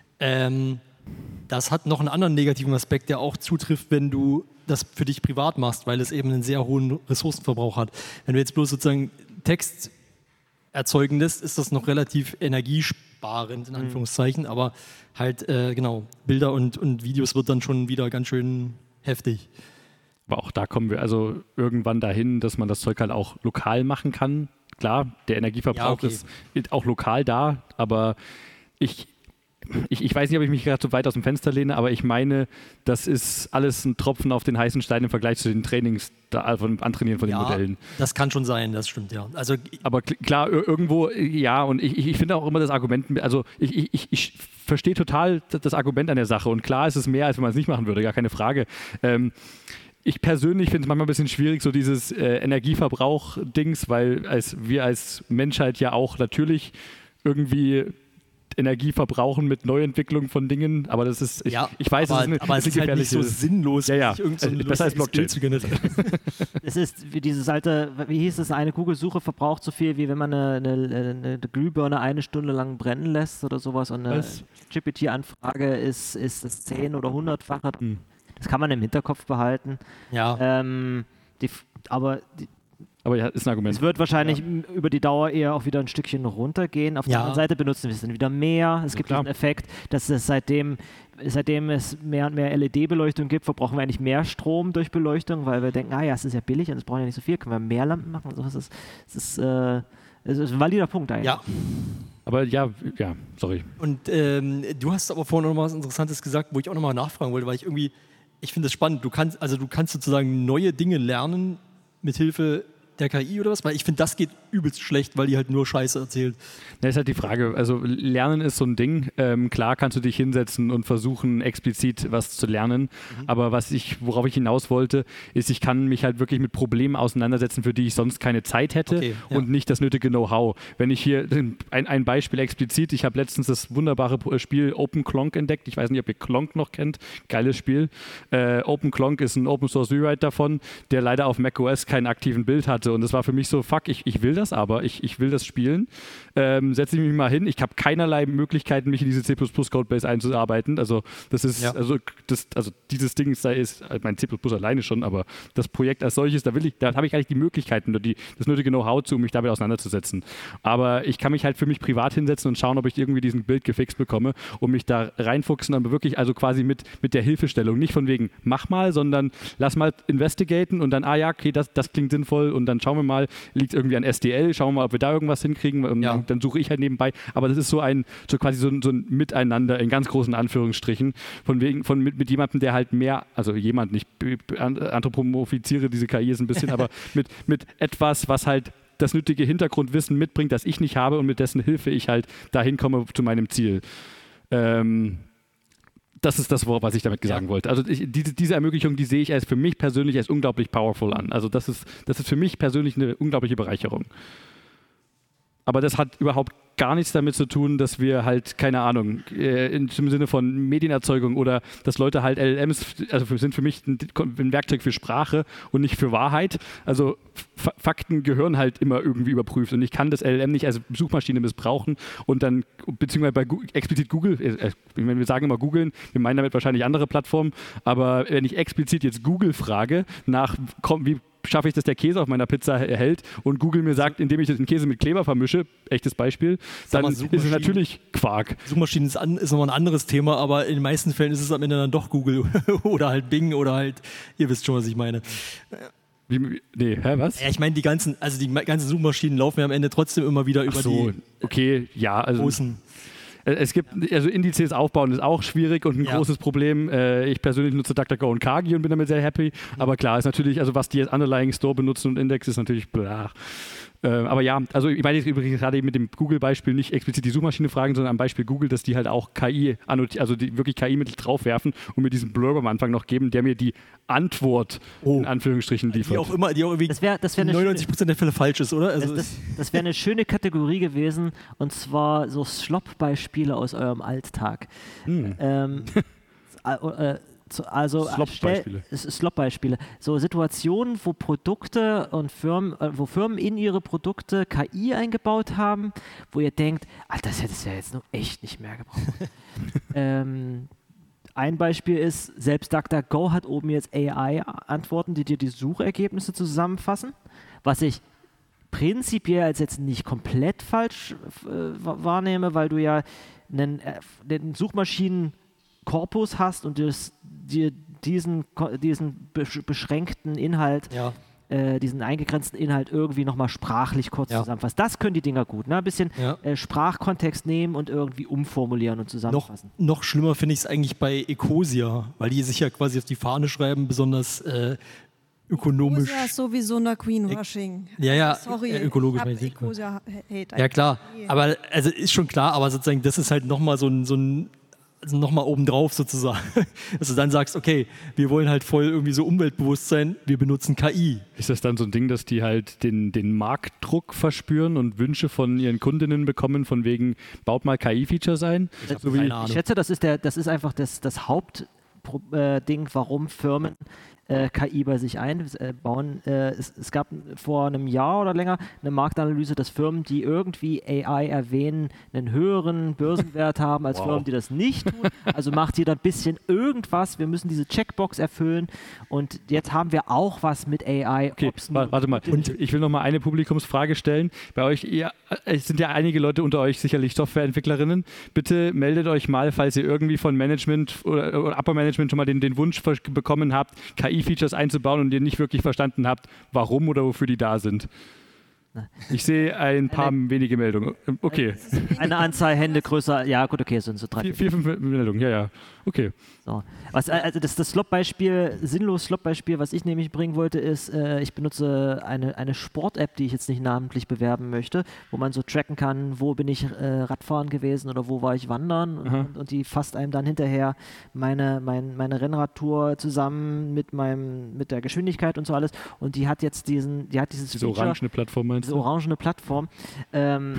ähm, das hat noch einen anderen negativen Aspekt, der auch zutrifft, wenn du das für dich privat machst, weil es eben einen sehr hohen Ressourcenverbrauch hat. Wenn du jetzt bloß sozusagen Text erzeugen lässt, ist das noch relativ energiesparend, in Anführungszeichen, mhm. aber halt, äh, genau, Bilder und, und Videos wird dann schon wieder ganz schön heftig. Aber auch da kommen wir also irgendwann dahin, dass man das Zeug halt auch lokal machen kann. Klar, der Energieverbrauch ja, okay. ist auch lokal da, aber ich, ich, ich weiß nicht, ob ich mich gerade so weit aus dem Fenster lehne, aber ich meine, das ist alles ein Tropfen auf den heißen Stein im Vergleich zu den Trainings, da, von Antrainieren von ja, den Modellen. Das kann schon sein, das stimmt, ja. Also, aber klar, irgendwo, ja, und ich, ich finde auch immer das Argument, also ich, ich, ich, ich verstehe total das Argument an der Sache und klar ist es mehr, als wenn man es nicht machen würde, gar keine Frage. Ähm, Ich persönlich finde es manchmal ein bisschen schwierig, so dieses äh, Energieverbrauch-Dings, weil als, wir als Menschheit ja auch natürlich irgendwie Energie verbrauchen mit Neuentwicklung von Dingen, aber das ist, ich, ja, ich weiß, aber, es ist, eine, aber es ist halt nicht so sinnlos, ja, ja. irgend so ein besser als Blockchain zu generieren. Es ist wie dieses alte, wie hieß es, eine Google-Suche verbraucht so viel, wie wenn man eine, eine, eine Glühbirne eine Stunde lang brennen lässt oder sowas und eine G P T-Anfrage ist, ist das zehn- oder hundertfache. Hm. Das kann man im Hinterkopf behalten. Ja. Ähm, die, aber die, aber ja, ist ein Argument. Es wird wahrscheinlich ja. über die Dauer eher auch wieder ein Stückchen runtergehen. Auf der ja. anderen Seite benutzen wir es dann wieder mehr. Es ja, gibt klar. diesen Effekt, dass es seitdem, seitdem es mehr und mehr L E D-Beleuchtung gibt, verbrauchen wir eigentlich mehr Strom durch Beleuchtung, weil wir denken, ah ja, es ist ja billig und es braucht ja nicht so viel, können wir mehr Lampen machen. Also es ist, es ist, äh, es ist ein valider Punkt eigentlich. Ja. Aber ja, ja, sorry. Und ähm, du hast aber vorhin noch mal was Interessantes gesagt, wo ich auch noch mal nachfragen wollte, weil ich irgendwie Ich finde das spannend. Du kannst, also du kannst sozusagen neue Dinge lernen mit Hilfe der K I oder was? Weil ich finde, das geht übelst schlecht, weil die halt nur Scheiße erzählt. Das ist halt die Frage. Also Lernen ist so ein Ding. Ähm, klar kannst du dich hinsetzen und versuchen, explizit was zu lernen. Mhm. Aber was ich, worauf ich hinaus wollte, ist, ich kann mich halt wirklich mit Problemen auseinandersetzen, für die ich sonst keine Zeit hätte okay, ja. und nicht das nötige Know-how. Wenn ich hier, ein, ein Beispiel explizit, ich habe letztens das wunderbare Spiel OpenClonk entdeckt. Ich weiß nicht, ob ihr Clonk noch kennt. Geiles Spiel. Äh, OpenClonk ist ein Open-Source-Rewrite davon, der leider auf macOS keinen aktiven Bild hatte. Und das war für mich so, fuck, ich, ich will das aber, ich, ich will das spielen. Ähm, setze ich mich mal hin. Ich habe keinerlei Möglichkeiten, mich in diese C plus plus Codebase einzuarbeiten. Also das ist, ja. also, das, also dieses Ding ist, ist mein C plus plus alleine schon, aber das Projekt als solches, da will ich, da habe ich eigentlich die Möglichkeiten, die, das nötige Know-how zu, um mich damit auseinanderzusetzen. Aber ich kann mich halt für mich privat hinsetzen und schauen, ob ich irgendwie diesen Bild gefixt bekomme und mich da reinfuchsen, aber wirklich also quasi mit, mit der Hilfestellung. Nicht von wegen, mach mal, sondern lass mal investigaten und dann, ah ja, okay, das, das klingt sinnvoll und dann schauen wir mal, liegt irgendwie an S D L, schauen wir mal, ob wir da irgendwas hinkriegen und ja. dann suche ich halt nebenbei. Aber das ist so ein, so quasi so ein, so ein Miteinander in ganz großen Anführungsstrichen, von wegen, von mit, mit jemandem, der halt mehr, also jemand, nicht anthropomorphiziere diese K I ist ein bisschen, aber mit, mit etwas, was halt das nötige Hintergrundwissen mitbringt, das ich nicht habe und mit dessen Hilfe ich halt dahin komme zu meinem Ziel. Ähm, Das ist das, was ich damit sagen ja. wollte. Also ich, diese, diese Ermöglichung, die sehe ich als für mich persönlich als unglaublich powerful an. Also das ist, das ist für mich persönlich eine unglaubliche Bereicherung. Aber das hat überhaupt gar nichts damit zu tun, dass wir halt, keine Ahnung, äh, im Sinne von Medienerzeugung oder dass Leute halt L L Ms, also sind für mich ein, ein Werkzeug für Sprache und nicht für Wahrheit. Also F- Fakten gehören halt immer irgendwie überprüft und ich kann das L L M nicht als Suchmaschine missbrauchen und dann, beziehungsweise bei Google, explizit Google, äh, wir sagen immer googeln, wir meinen damit wahrscheinlich andere Plattformen, aber wenn ich explizit jetzt Google frage, nach, komm, wie schaffe ich, dass der Käse auf meiner Pizza erhält und Google mir sagt, indem ich den Käse mit Kleber vermische, echtes Beispiel, dann ist es natürlich Quark. Suchmaschinen ist, an, ist nochmal ein anderes Thema, aber in den meisten Fällen ist es am Ende dann doch Google oder halt Bing oder halt, ihr wisst schon, was ich meine. Wie, nee, hä, was? Ja, ich meine, die ganzen, also die ganzen Suchmaschinen laufen ja am Ende trotzdem immer wieder über Ach so, die okay, ja, also großen. Es gibt, also Indizes aufbauen ist auch schwierig und ein ja. großes Problem. Äh, ich persönlich nutze DuckDuckGo und Kagi und bin damit sehr happy. Mhm. Aber klar, ist natürlich, also was die jetzt Underlying Store benutzen und Index ist natürlich blach. Äh, aber ja, also ich meine jetzt übrigens gerade mit dem Google-Beispiel nicht explizit die Suchmaschine fragen, sondern am Beispiel Google, dass die halt auch K I, also die wirklich K I-Mittel draufwerfen und mir diesen Blurb am Anfang noch geben, der mir die Antwort oh. in Anführungsstrichen liefert. Die auch immer, die auch irgendwie das wär, das wär neunundneunzig Prozent der Fälle falsch ist, oder? Also das das, das wäre eine schöne Kategorie gewesen und zwar so Slop-Beispiele aus eurem Alltag. Mm. Ähm, äh, also Slop-Beispiele. Slop-Beispiele. So Situationen, wo Produkte und Firmen, äh, wo Firmen in ihre Produkte K I eingebaut haben, wo ihr denkt, Alter, das hättest du ja jetzt nur echt nicht mehr gebraucht. ähm, ein Beispiel ist, selbst DuckDuckGo hat oben jetzt A I-Antworten, die dir die Suchergebnisse zusammenfassen, was ich prinzipiell als jetzt nicht komplett falsch äh, wahrnehme, weil du ja einen, äh, den Suchmaschinen-Korpus hast und das, dir diesen, diesen beschränkten Inhalt, Ja. äh, diesen eingegrenzten Inhalt irgendwie nochmal sprachlich kurz Ja. zusammenfasst. Das können die Dinger gut, ne? Ein bisschen Ja. äh, Sprachkontext nehmen und irgendwie umformulieren und Noch, zusammenfassen. noch schlimmer finde ich es eigentlich bei Ecosia, weil die sich ja quasi auf die Fahne schreiben, besonders äh, ökonomisch. Ecosia ist sowieso eine Greenwashing. Ja, ja, Sorry, äh, ökologisch ich meine hab ich. Ecosia-Hate. Ja klar, aber also ist schon klar, aber sozusagen das ist halt nochmal so ein, so ein also nochmal obendrauf sozusagen, dass du dann sagst, okay, wir wollen halt voll irgendwie so umweltbewusst sein, wir benutzen K I. Ist das dann so ein Ding, dass die halt den, den Marktdruck verspüren und Wünsche von ihren Kundinnen bekommen, von wegen, baut mal K I-Features ein? Ich habe So wie- keine Ich Ahnung. schätze, das ist, der, das ist einfach das, das Hauptding, warum Firmen äh, K I bei sich einbauen. Äh, es, es gab vor einem Jahr oder länger eine Marktanalyse, dass Firmen, die irgendwie A I erwähnen, einen höheren Börsenwert haben als Wow. Firmen, die das nicht tun. Also macht jeder ein bisschen irgendwas. Wir müssen diese Checkbox erfüllen und jetzt haben wir auch was mit A I. Okay, Ob's wa- nun- warte mal. Und ich will noch mal eine Publikumsfrage stellen. Bei euch, ihr, es sind ja einige Leute unter euch sicherlich Softwareentwicklerinnen. Bitte meldet euch mal, falls ihr irgendwie von Management oder, oder Upper Management schon mal den, den Wunsch vers- bekommen habt, K I-Features einzubauen und ihr nicht wirklich verstanden habt, warum oder wofür die da sind. Ich sehe ein paar wenige Meldungen. Okay, Eine Anzahl Hände größer. Ja, gut, okay, sind so drei. vier, vier, fünf Meldungen, ja, ja. Okay. So. Was, also das, das Slop-Beispiel, sinnlos Slop-Beispiel, was ich nämlich bringen wollte, ist, äh, ich benutze eine, eine Sport-App, die ich jetzt nicht namentlich bewerben möchte, wo man so tracken kann, wo bin ich äh, Radfahren gewesen oder wo war ich wandern und, und, und die fasst einem dann hinterher meine, mein, meine Rennradtour zusammen mit meinem, mit der Geschwindigkeit und so alles und die hat jetzt diesen, die hat dieses Diese Feature, orangene Plattform meinst diese du? orangene Plattform. Ähm,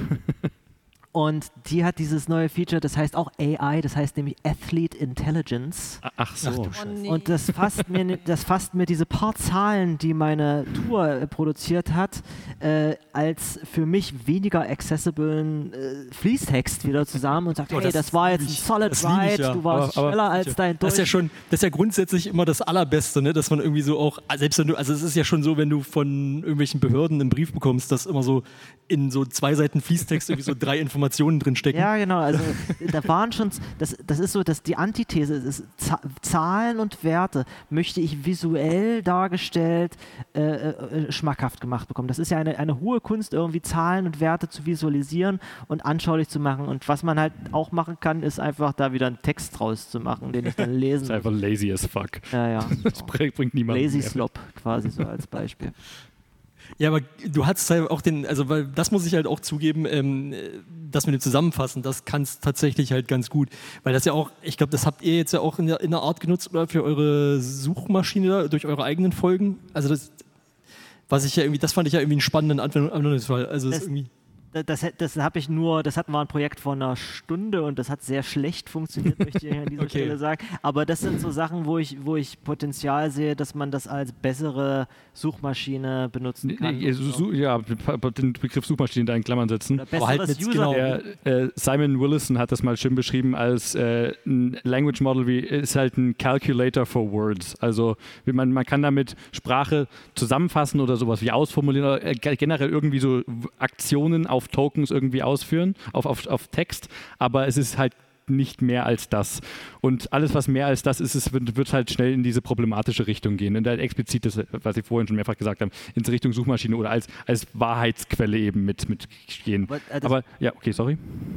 und die hat dieses neue Feature, das heißt auch A I, das heißt nämlich Athlete Intelligence. Ach so. Oh, nee. Und das fasst mir, ni- das fasst mir diese paar Zahlen, die meine Tour äh, produziert hat, äh, als für mich weniger accessiblen äh, Fließtext wieder zusammen und sagt, Oh, hey, das das war jetzt lieb ein ich. solid Das lieb ich, ride, ja. du warst Aber- aber- schneller als dein Das ist ja Deutsch. schon, das ist ja grundsätzlich immer das Allerbeste, ne? Dass man irgendwie so auch, selbst wenn du, also es ist ja schon so, wenn du von irgendwelchen Behörden einen Brief bekommst, dass immer so in so zwei Seiten Fließtext irgendwie so drei Informationen drin stecken. Ja, genau. Also da waren schon, das, das ist so, dass die Antithese ist, Z Zahlen und Werte möchte ich visuell dargestellt äh, äh, schmackhaft gemacht bekommen. Das ist ja eine, eine hohe Kunst, irgendwie Zahlen und Werte zu visualisieren und anschaulich zu machen. Und was man halt auch machen kann, ist einfach da wieder einen Text draus zu machen, den ich dann Das lesen ist einfach lazy as fuck. Ja, ja. Das bringt bringt niemanden Lazy mehr. Slop quasi so als Beispiel. Ja, aber du hattest halt auch den, also weil das muss ich halt auch zugeben, ähm, das mit dem Zusammenfassen, das kann es tatsächlich halt ganz gut. Weil das ja auch, ich glaube, das habt ihr jetzt ja auch in der, in der Art genutzt oder für eure Suchmaschine durch eure eigenen Folgen. Also das, was ich ja irgendwie, das fand ich ja irgendwie einen spannenden Anwendung- Anwendungsfall. Also das Das- ist irgendwie. Das, das habe ich nur, das hatten wir ein Projekt von einer Stunde und das hat sehr schlecht funktioniert, möchte ich an dieser Okay. Stelle sagen. Aber das sind so Sachen, wo ich, wo ich Potenzial sehe, dass man das als bessere Suchmaschine benutzen kann. Nee, su- su- ja, den Begriff Suchmaschine da in Klammern setzen. Oder Aber halt besseres mit- User. genau. Der, äh, Simon Willison hat das mal schön beschrieben als äh, ein Language Model wie ist halt ein Calculator for Words. Also wie man, man kann damit Sprache zusammenfassen oder sowas wie ausformulieren oder äh, ge- generell irgendwie so w- Aktionen auf Tokens irgendwie ausführen, auf, auf, auf Text, aber es ist halt nicht mehr als das. Und alles, was mehr als das ist, es wird, wird halt schnell in diese problematische Richtung gehen. Und halt explizit, das, was ich vorhin schon mehrfach gesagt habe, in Richtung Suchmaschine oder als, als Wahrheitsquelle eben mit, mit gehen. Aber, äh, das- Aber, ja, okay, sorry.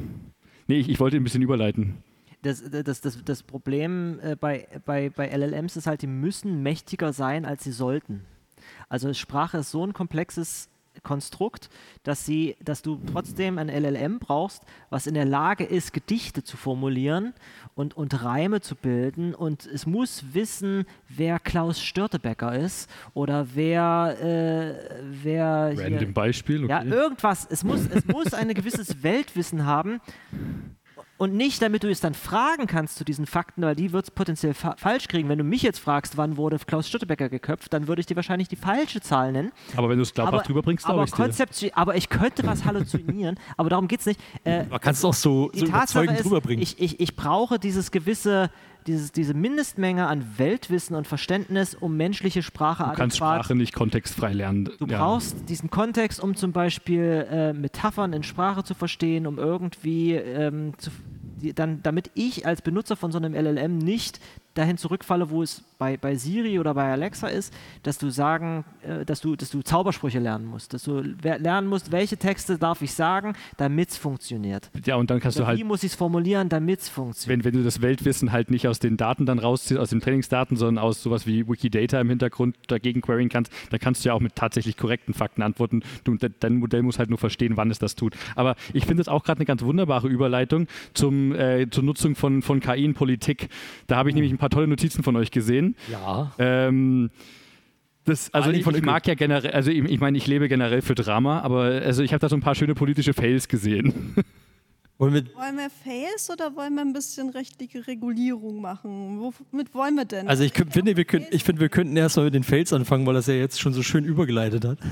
Nee, ich, ich wollte ein bisschen überleiten. Das, das, das, das Problem äh, bei, bei, bei L L Ms ist halt, die müssen mächtiger sein, als sie sollten. Also Sprache ist so ein komplexes Konstrukt, dass sie, dass du trotzdem ein L L M brauchst, was in der Lage ist, Gedichte zu formulieren und, und Reime zu bilden und es muss wissen, wer Klaus Störtebecker ist oder wer, äh, wer hier, Random Beispiel, okay. ja, irgendwas. Es muss, es muss ein gewisses Weltwissen haben. Und nicht, damit du es dann fragen kannst zu diesen Fakten, weil die wird es potenziell fa- falsch kriegen. Wenn du mich jetzt fragst, wann wurde Klaus Störtebeker geköpft, dann würde ich dir wahrscheinlich die falsche Zahl nennen. Aber wenn du es glaubhaft rüberbringst, glaube aber, ich dir. konzeptio- aber ich könnte was halluzinieren, aber darum geht es nicht. Äh, Man kann es auch so, die so Tatsache überzeugend ist, rüberbringen. ich, ich, ich brauche dieses gewisse, dieses, diese Mindestmenge an Weltwissen und Verständnis, um menschliche Sprache Du kannst adäquat. Sprache nicht kontextfrei lernen. Du ja. brauchst diesen Kontext, um zum Beispiel äh, Metaphern in Sprache zu verstehen, um irgendwie ähm, zu, die, dann, damit ich als Benutzer von so einem L L M nicht dahin zurückfalle, wo es bei, bei Siri oder bei Alexa ist, dass du sagen, äh, dass du, dass du Zaubersprüche lernen musst, dass du wer- lernen musst, welche Texte darf ich sagen, damit es funktioniert. Ja, und dann kannst du Oder halt, wie muss ich es formulieren, damit es funktioniert. wenn, wenn du das Weltwissen halt nicht aus den Daten dann rausziehst, aus den Trainingsdaten, sondern aus sowas wie Wikidata im Hintergrund dagegen queryen kannst, dann kannst du ja auch mit tatsächlich korrekten Fakten antworten. Du, de, dein Modell muss halt nur verstehen, wann es das tut. Aber ich finde es auch gerade eine ganz wunderbare Überleitung zum, äh, zur Nutzung von, von K I in Politik. Da habe ich nämlich ein paar tolle Notizen von euch gesehen. Ja. Ähm, das, also Alle ich, von ich Öko. mag ja generell, also ich, ich meine, ich lebe generell für Drama, aber also ich habe da so ein paar schöne politische Fails gesehen. Wollen wir, Wollen wir Fails oder wollen wir ein bisschen rechtliche Regulierung machen? Womit wollen wir denn? also ich kö- finde, wir können, ich finde, wir könnten erstmal mit den Fails anfangen, weil das ja jetzt schon so schön übergeleitet hat.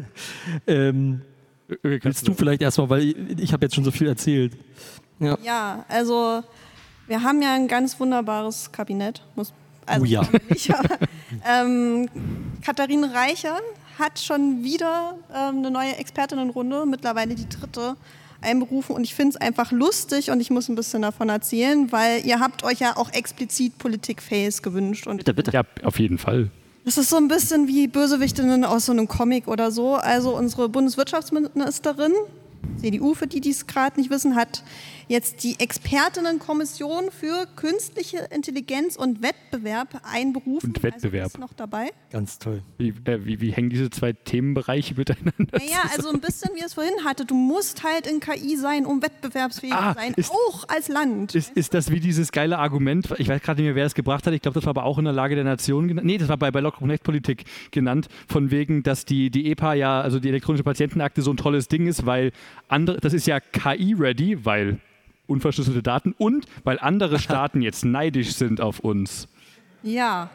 ähm, willst du vielleicht erstmal, weil ich, ich habe jetzt schon so viel erzählt. Ja. Ja, also wir haben ja ein ganz wunderbares Kabinett. Muss, also Oh ja. Nicht, aber, ähm, Katharine Reicher hat schon wieder ähm, eine neue Expertinnenrunde, mittlerweile die dritte, einberufen. Und ich finde es einfach lustig und ich muss ein bisschen davon erzählen, weil ihr habt euch ja auch explizit Politik-Fails gewünscht. Und Bitte, bitte. Ja, auf jeden Fall. das ist so ein bisschen wie Bösewichtinnen aus so einem Comic oder so. Also unsere Bundeswirtschaftsministerin, C D U, für die, die es gerade nicht wissen, hat jetzt die Expertinnenkommission für künstliche Intelligenz und Wettbewerb einberufen. Und Wettbewerb. Also ist noch dabei. Ganz toll. Wie, äh, wie, wie hängen diese zwei Themenbereiche miteinander Naja, also ein bisschen wie es vorhin hatte. Du musst halt in K I sein, um wettbewerbsfähig Ah, zu sein, ist- auch als Land. Ist, ist das wie dieses geile Argument, ich weiß gerade nicht mehr, wer es gebracht hat, ich glaube, das war aber auch in der Lage der Nation genannt, nee, das war bei, bei Lock- und Netzpolitik genannt, von wegen, dass die, die E P A ja, also die elektronische Patientenakte so ein tolles Ding ist, weil andere, das ist ja K I-ready, weil unverschlüsselte Daten und weil andere Staaten jetzt neidisch sind auf uns. Ja.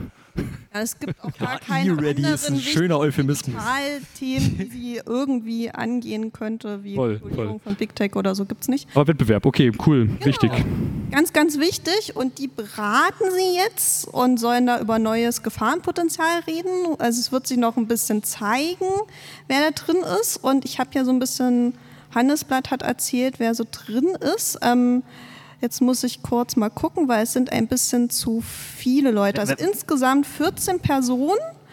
Ja, es gibt auch gar keine E-ready anderen ist ein schöner Euphemismus. Themen, die sie irgendwie angehen könnte, wie Voll, Regulierung voll. von Big Tech oder so, gibt's nicht. Aber Wettbewerb, okay, cool, wichtig. Ganz, ganz wichtig. Und die beraten sie jetzt und sollen da über neues Gefahrenpotenzial reden. Also es wird sich noch ein bisschen zeigen, wer da drin ist. Und ich habe ja so ein bisschen, Handelsblatt hat erzählt, wer so drin ist. Ähm, jetzt muss ich kurz mal gucken, weil es sind ein bisschen zu viele Leute. Also insgesamt vierzehn Personen.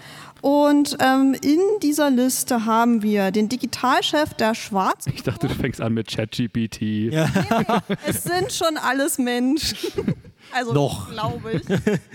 Und ähm, in dieser Liste haben wir den Digitalchef der Schwarz. Ich dachte, du fängst an mit ChatGPT. Ja. Es sind schon alles Menschen. Also Noch. glaube ich.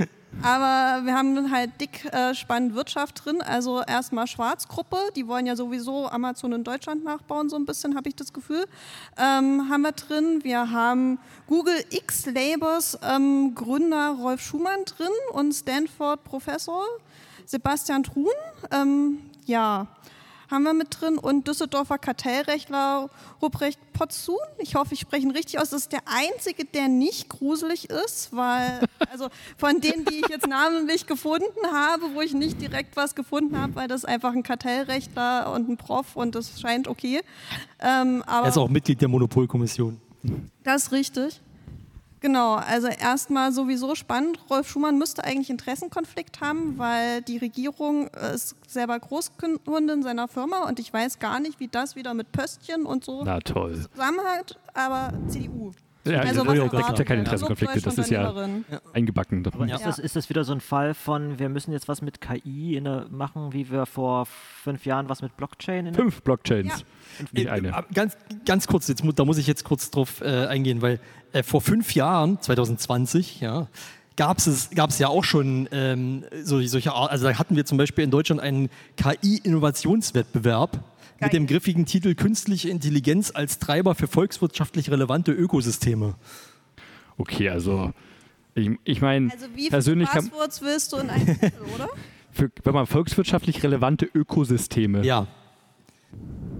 Aber wir haben halt dick äh, spannend Wirtschaft drin. Also erstmal Schwarzgruppe, die wollen ja sowieso Amazon in Deutschland nachbauen, so ein bisschen habe ich das Gefühl. Ähm, haben wir drin. Wir haben Google X Labors ähm, Gründer Rolf Schumann drin und Stanford Professor Sebastian Truhn. Ähm, ja, haben wir mit drin und Düsseldorfer Kartellrechtler Ruprecht Potzun. Ich hoffe, ich spreche ihn richtig aus. Das ist der einzige, der nicht gruselig ist, weil, also von denen, die ich jetzt namentlich gefunden habe, wo ich nicht direkt was gefunden habe, weil das einfach ein Kartellrechtler und ein Prof und das scheint okay. Ähm, aber Er ist auch Mitglied der Monopolkommission. das ist richtig. Genau, also erstmal sowieso spannend. Rolf Schumann müsste eigentlich Interessenkonflikt haben, weil die Regierung ist selber Großkundin seiner Firma und ich weiß gar nicht, wie das wieder mit Pöstchen und so Na toll. zusammenhängt, aber C D U. Ja, Also also was ja, da erwarten gibt ja keine wir? Interessenkonflikte, das ist ja Unternehmerin. eingebacken. Aber Ja. ist, das, ist das wieder so ein Fall von, wir müssen jetzt was mit K I in der, machen, wie wir vor fünf Jahren was mit Blockchain in der, Fünf Blockchains. Ja. Nicht Äh, eine. äh, Ganz, ganz kurz, jetzt, mu- da muss ich jetzt kurz drauf äh, eingehen, weil äh, vor fünf Jahren, zwanzig zwanzig, ja, gab es gab's ja auch schon ähm, so, solche Art, also da hatten wir zum Beispiel in Deutschland einen K I-Innovationswettbewerb mit dem griffigen Titel Künstliche Intelligenz als Treiber für volkswirtschaftlich relevante Ökosysteme. Okay, also ich, ich meine, Also wie viele persönlich kann, Passworts willst du in einen Titel, oder? für, wenn man volkswirtschaftlich relevante Ökosysteme. Ja.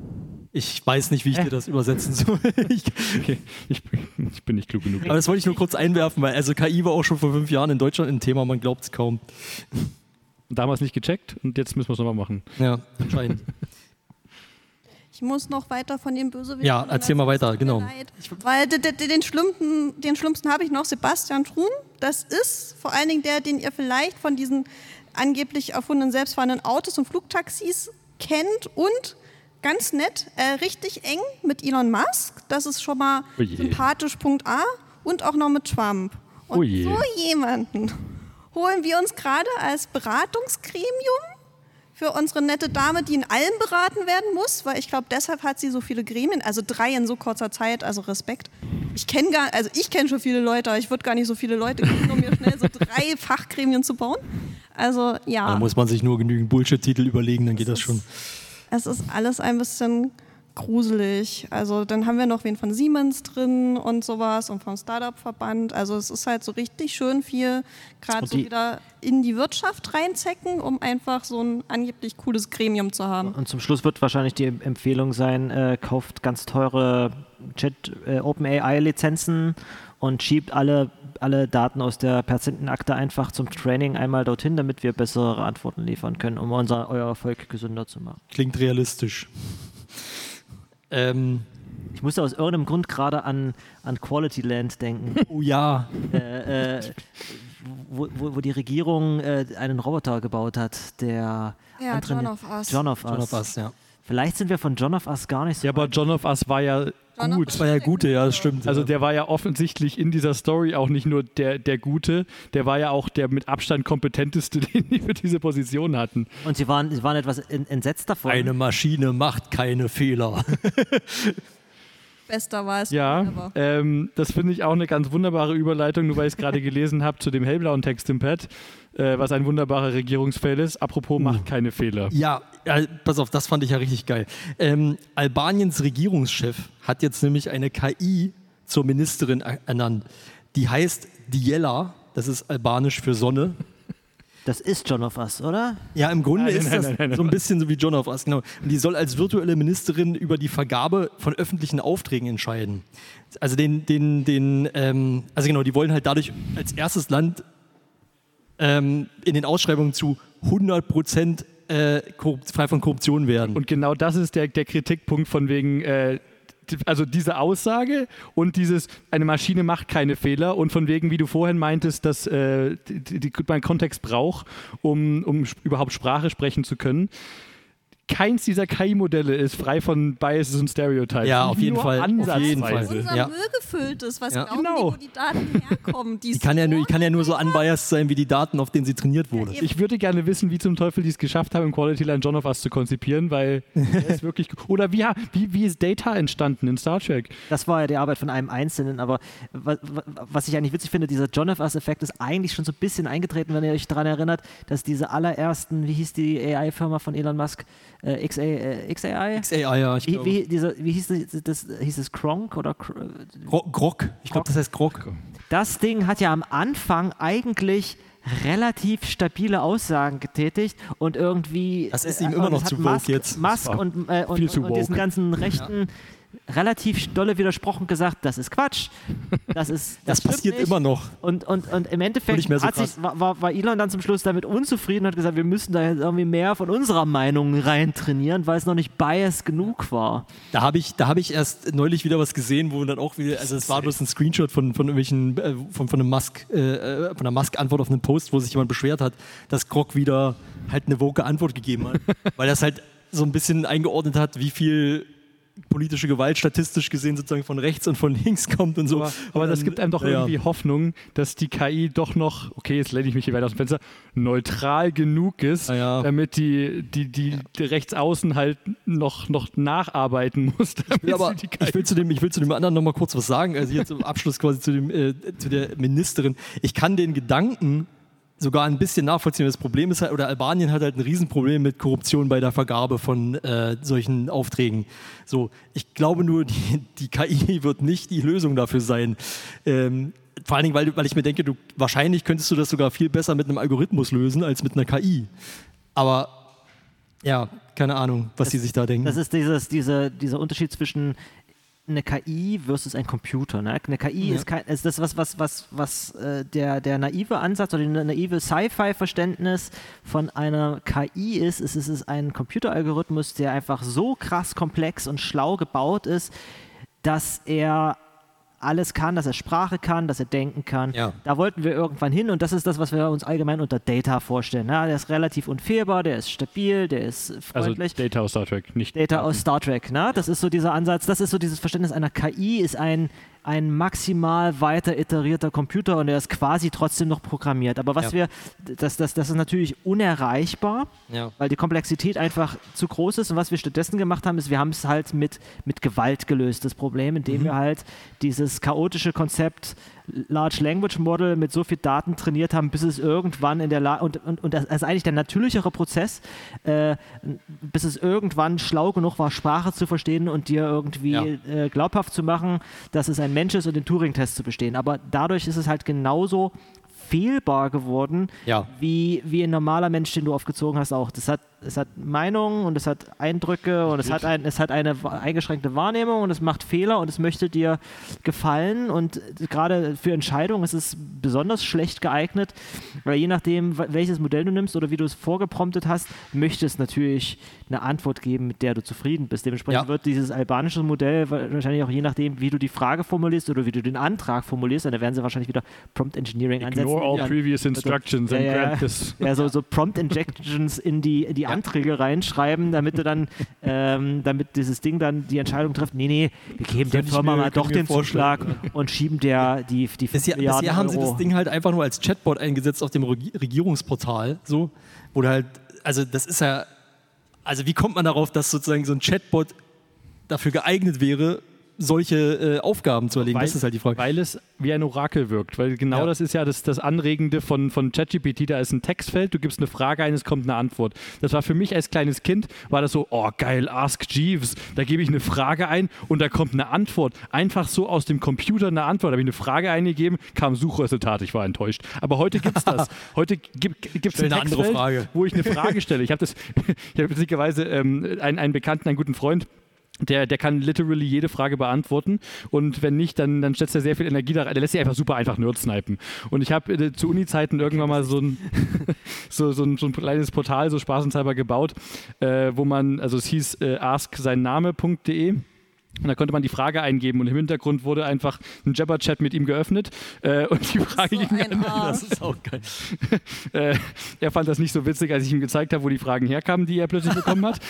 Ich weiß nicht, wie ich Äh. dir das übersetzen soll. ich, Okay, ich, ich bin nicht klug genug. aber das wollte ich nur kurz einwerfen, weil also K I war auch schon vor fünf Jahren in Deutschland ein Thema, man glaubt es kaum. Damals nicht gecheckt und jetzt müssen wir es nochmal machen. Ja, anscheinend. Ich muss noch weiter von dem Bösewicht. Ja, erzähl mal weiter, genau. Weil de, de, den schlimmsten, den schlimmsten habe ich noch, Sebastian Thrun. Das ist vor allen Dingen der, den ihr vielleicht von diesen angeblich erfundenen selbstfahrenden Autos und Flugtaxis kennt und ganz nett, äh, richtig eng mit Elon Musk. Das ist schon mal Oh je. sympathisch Punkt A und auch noch mit Trump. Und Oh je. so jemanden holen wir uns gerade als Beratungsgremium für unsere nette Dame, die in allem beraten werden muss, weil ich glaube, deshalb hat sie so viele Gremien, also drei in so kurzer Zeit, also Respekt. Ich kenne gar, also ich kenne schon viele Leute, aber ich würde gar nicht so viele Leute kennen, um mir schnell so drei Fachgremien zu bauen. Also ja. Da muss man sich nur genügend Bullshit-Titel überlegen, dann geht das schon. Es ist alles ein bisschen gruselig. Also dann haben wir noch wen von Siemens drin und sowas und vom Startup-Verband. Also es ist halt so richtig schön viel gerade Und so die- wieder in die Wirtschaft reinzecken, um einfach so ein angeblich cooles Gremium zu haben. Und zum Schluss wird wahrscheinlich die Empfehlung sein, äh, kauft ganz teure Chat, äh, OpenAI-Lizenzen und schiebt alle, alle Daten aus der Patientenakte einfach zum Training einmal dorthin, damit wir bessere Antworten liefern können, um unser, euer Volk gesünder zu machen. Klingt realistisch. Ähm, Ich musste aus irgendeinem Grund gerade an, an Quality Land denken, oh ja, äh, äh, wo, wo, wo die Regierung äh, einen Roboter gebaut hat, der Ja, andere- John of Us. John of Us. schon auf was, ja. Vielleicht sind wir von John of Us gar nicht so Ja, aber John of Us war ja John of gut. Das war ja gute, ja, das stimmt. Also ja. der war ja offensichtlich in dieser Story auch nicht nur der, der Gute, der war ja auch der mit Abstand kompetenteste, den die für diese Position hatten. Und sie waren, sie waren etwas en- entsetzt davon. Eine Maschine macht keine Fehler. Bester war es. Ja, aber- ähm, das finde ich auch eine ganz wunderbare Überleitung, nur weil ich es gerade gelesen habe zu dem hellblauen Text im Pad, äh, was ein wunderbarer Regierungsfail ist. Apropos, macht keine Fehler. Ja, äh, pass auf, das fand ich ja richtig geil. Ähm, Albaniens Regierungschef hat jetzt nämlich eine K I zur Ministerin er- ernannt. Die heißt Diela, das ist albanisch für Sonne. Das ist John of Us, oder? Ja, im Grunde Nein, ist nein, das nein, nein, so ein bisschen so wie John of Us, genau. Und die soll als virtuelle Ministerin über die Vergabe von öffentlichen Aufträgen entscheiden. Also den, den, den, ähm, also genau, die wollen halt dadurch als erstes Land ähm, in den Ausschreibungen zu hundert Prozent äh, korrupt- frei von Korruption werden. Und genau das ist der, der Kritikpunkt von wegen, äh, d- also diese Aussage und dieses, eine Maschine macht keine Fehler und von wegen, wie du vorhin meintest, dass äh, die, die, man Kontext braucht, um, um sp- überhaupt Sprache sprechen zu können. Keins dieser K I-Modelle ist frei von Biases und Stereotypes. Ja, auf jeden Nur Fall, auf jeden ansatzweise. Fall. Unser Ja. Müll gefüllt ist, was Ja. glauben Genau. die, wo die Daten herkommen? Die Die kann, ja nur, die kann ja nur so unbiased sein wie die Daten, auf denen sie trainiert wurde. eben. Ich würde gerne wissen, wie zum Teufel die es geschafft haben, im Quality Line John of Us zu konzipieren, weil er ist wirklich. Oder wie, wie, wie ist Data entstanden in Star Trek? Das war ja die Arbeit von einem Einzelnen, aber wa- wa- was ich eigentlich witzig finde, dieser John of Us-Effekt ist eigentlich schon so ein bisschen eingetreten, wenn ihr euch daran erinnert, dass diese allerersten, wie hieß die A I-Firma von Elon Musk? Äh, X A, äh, X A I? X A I, ja, ich Wie, glaube. wie, dieser, wie hieß das, das, hieß es Kronk oder Kr- Gro- Grog, ich glaube, das heißt Grog. Das Ding hat ja am Anfang eigentlich relativ stabile Aussagen getätigt und irgendwie. Das ist ihm äh, immer und noch es zu hat woke Musk, jetzt. Musk Das war und, äh, und, viel und, zu und diesen woke. ganzen Rechten relativ dolle widersprochen gesagt, das ist Quatsch. Das, ist, Das stimmt passiert nicht. immer noch. Und, und, und im Nur Endeffekt nicht mehr so hat sich, krass. war, war, war Elon dann zum Schluss damit unzufrieden und hat gesagt, wir müssen da jetzt irgendwie mehr von unserer Meinung rein trainieren, weil es noch nicht biased genug war. Da habe ich, da hab ich erst neulich wieder was gesehen, wo dann auch wieder, also es war bloß ein Screenshot von, von irgendwelchen, äh, von, von einem Musk, äh, von einer Musk-Antwort auf einen Post, wo sich jemand beschwert hat, dass Grog wieder halt eine woke Antwort gegeben hat. Weil das halt so ein bisschen eingeordnet hat, wie viel politische Gewalt statistisch gesehen sozusagen von rechts und von links kommt und so. Aber, aber das Und gibt einem doch ja, ja. irgendwie Hoffnung, dass die K I doch noch, okay, jetzt lehne ich mich hier weiter aus dem Fenster, neutral genug ist, Ja, ja. damit die, die, die, die Rechtsaußen halt noch, noch nacharbeiten muss. Damit Ja, aber sie die K I ich will, zu dem, ich will zu dem anderen noch mal kurz was sagen. Also hier zum Abschluss quasi zu, dem, äh, zu der Ministerin. Ich kann den Gedanken sogar ein bisschen nachvollziehen. Das Problem ist halt, oder Albanien hat halt ein Riesenproblem mit Korruption bei der Vergabe von äh, solchen Aufträgen. So, ich glaube nur, die, die K I wird nicht die Lösung dafür sein. Ähm, vor allen Dingen, weil, weil ich mir denke, du, wahrscheinlich könntest du das sogar viel besser mit einem Algorithmus lösen als mit einer K I. Aber Ja, keine Ahnung, was das, die sich da denken. Das ist dieses, diese, dieser Unterschied zwischen eine K I versus ein Computer. Ne? Eine K I ja. ist, kein, ist das, was, was, was, was äh, der, der naive Ansatz oder der naive Sci-Fi-Verständnis von einer K I ist. Es ist, ist ein Computeralgorithmus, der einfach so krass komplex und schlau gebaut ist, dass er alles kann, dass er Sprache kann, dass er denken kann. Ja. Da wollten wir irgendwann hin und das ist das, was wir uns allgemein unter Data vorstellen. Ja, der ist relativ unfehlbar, der ist stabil, der ist freundlich. Also Data aus Star Trek, nicht Data Daten. aus Star Trek, ne? Das ist so dieser Ansatz, das ist so dieses Verständnis einer K I, ist ein, ein maximal weiter iterierter Computer und der ist quasi trotzdem noch programmiert. Aber was Ja. wir, das, das, das ist natürlich unerreichbar, Ja. weil die Komplexität einfach zu groß ist und was wir stattdessen gemacht haben, ist, wir haben es halt mit, mit Gewalt gelöst, das Problem, indem Mhm. wir halt dieses chaotische Konzept Large Language Model mit so viel Daten trainiert haben, bis es irgendwann in der Lage, und, und, und das ist eigentlich der natürlichere Prozess, äh, bis es irgendwann schlau genug war, Sprache zu verstehen und dir irgendwie Ja. äh, glaubhaft zu machen, dass es ein Mensch ist und den Turing-Test zu bestehen. Aber dadurch ist es halt genauso fehlbar geworden, Ja. wie, wie ein normaler Mensch, den du aufgezogen hast, auch. Das hat, es hat Meinungen und es hat Eindrücke und es hat, ein, es hat eine eingeschränkte Wahrnehmung und es macht Fehler und es möchte dir gefallen und gerade für Entscheidungen ist es besonders schlecht geeignet, weil je nachdem, welches Modell du nimmst oder wie du es vorgepromptet hast, möchte es natürlich eine Antwort geben, mit der du zufrieden bist. Dementsprechend Ja. wird dieses albanische Modell wahrscheinlich auch je nachdem, wie du die Frage formulierst oder wie du den Antrag formulierst, und da werden sie wahrscheinlich wieder Prompt Engineering ansetzen. Ignore all Ja. previous instructions Ja, and ja, ja. grant this. Ja, so, so Prompt Injections in die, in die Anträge reinschreiben, damit du dann, ähm, damit dieses Ding dann die Entscheidung trifft, nee, nee, wir geben der Könnte ich Firma mir- mal könnte doch ich mir den Zuschlag vorstellen, und schieben der die, die fünf Bisher, Milliarden bisher haben sie Euro. das Ding halt einfach nur als Chatbot eingesetzt auf dem Regi- Regierungsportal, so, wo du halt, also das ist ja, also wie kommt man darauf, dass sozusagen so ein Chatbot dafür geeignet wäre, solche äh, Aufgaben zu erledigen? Weil, Das ist halt die Frage. weil es wie ein Orakel wirkt. Weil genau Ja. das ist ja das, das Anregende von, von ChatGPT. Da ist ein Textfeld, du gibst eine Frage ein, es kommt eine Antwort. Das war für mich als kleines Kind, war das so, oh geil, Ask Jeeves. Da gebe ich eine Frage ein und da kommt eine Antwort. Einfach so aus dem Computer eine Antwort. Da habe ich eine Frage eingegeben, kam Suchresultat. Ich war enttäuscht. Aber heute gibt es das. Heute gibt es Stell ein eine andere Textfeld, Frage. wo ich eine Frage stelle. Ich habe das, ich habe witzigerweise ähm, einen, einen Bekannten, einen guten Freund, Der, der kann literally jede Frage beantworten und wenn nicht, dann, dann setzt er sehr viel Energie da rein. Der lässt sich einfach super einfach Nerd snipen. Und ich habe äh, zu Uni-Zeiten irgendwann mal so ein, so, so, ein, so ein kleines Portal, so spaßenshalber gebaut, äh, wo man, also es hieß äh, ask sein Name punkt de. Und da konnte man die Frage eingeben und im Hintergrund wurde einfach ein Jabber-Chat mit ihm geöffnet äh, und die Frage So ging ein an. Arsch. Das ist auch geil. Äh, er fand das nicht so witzig, als ich ihm gezeigt habe, wo die Fragen herkamen, die er plötzlich bekommen hat.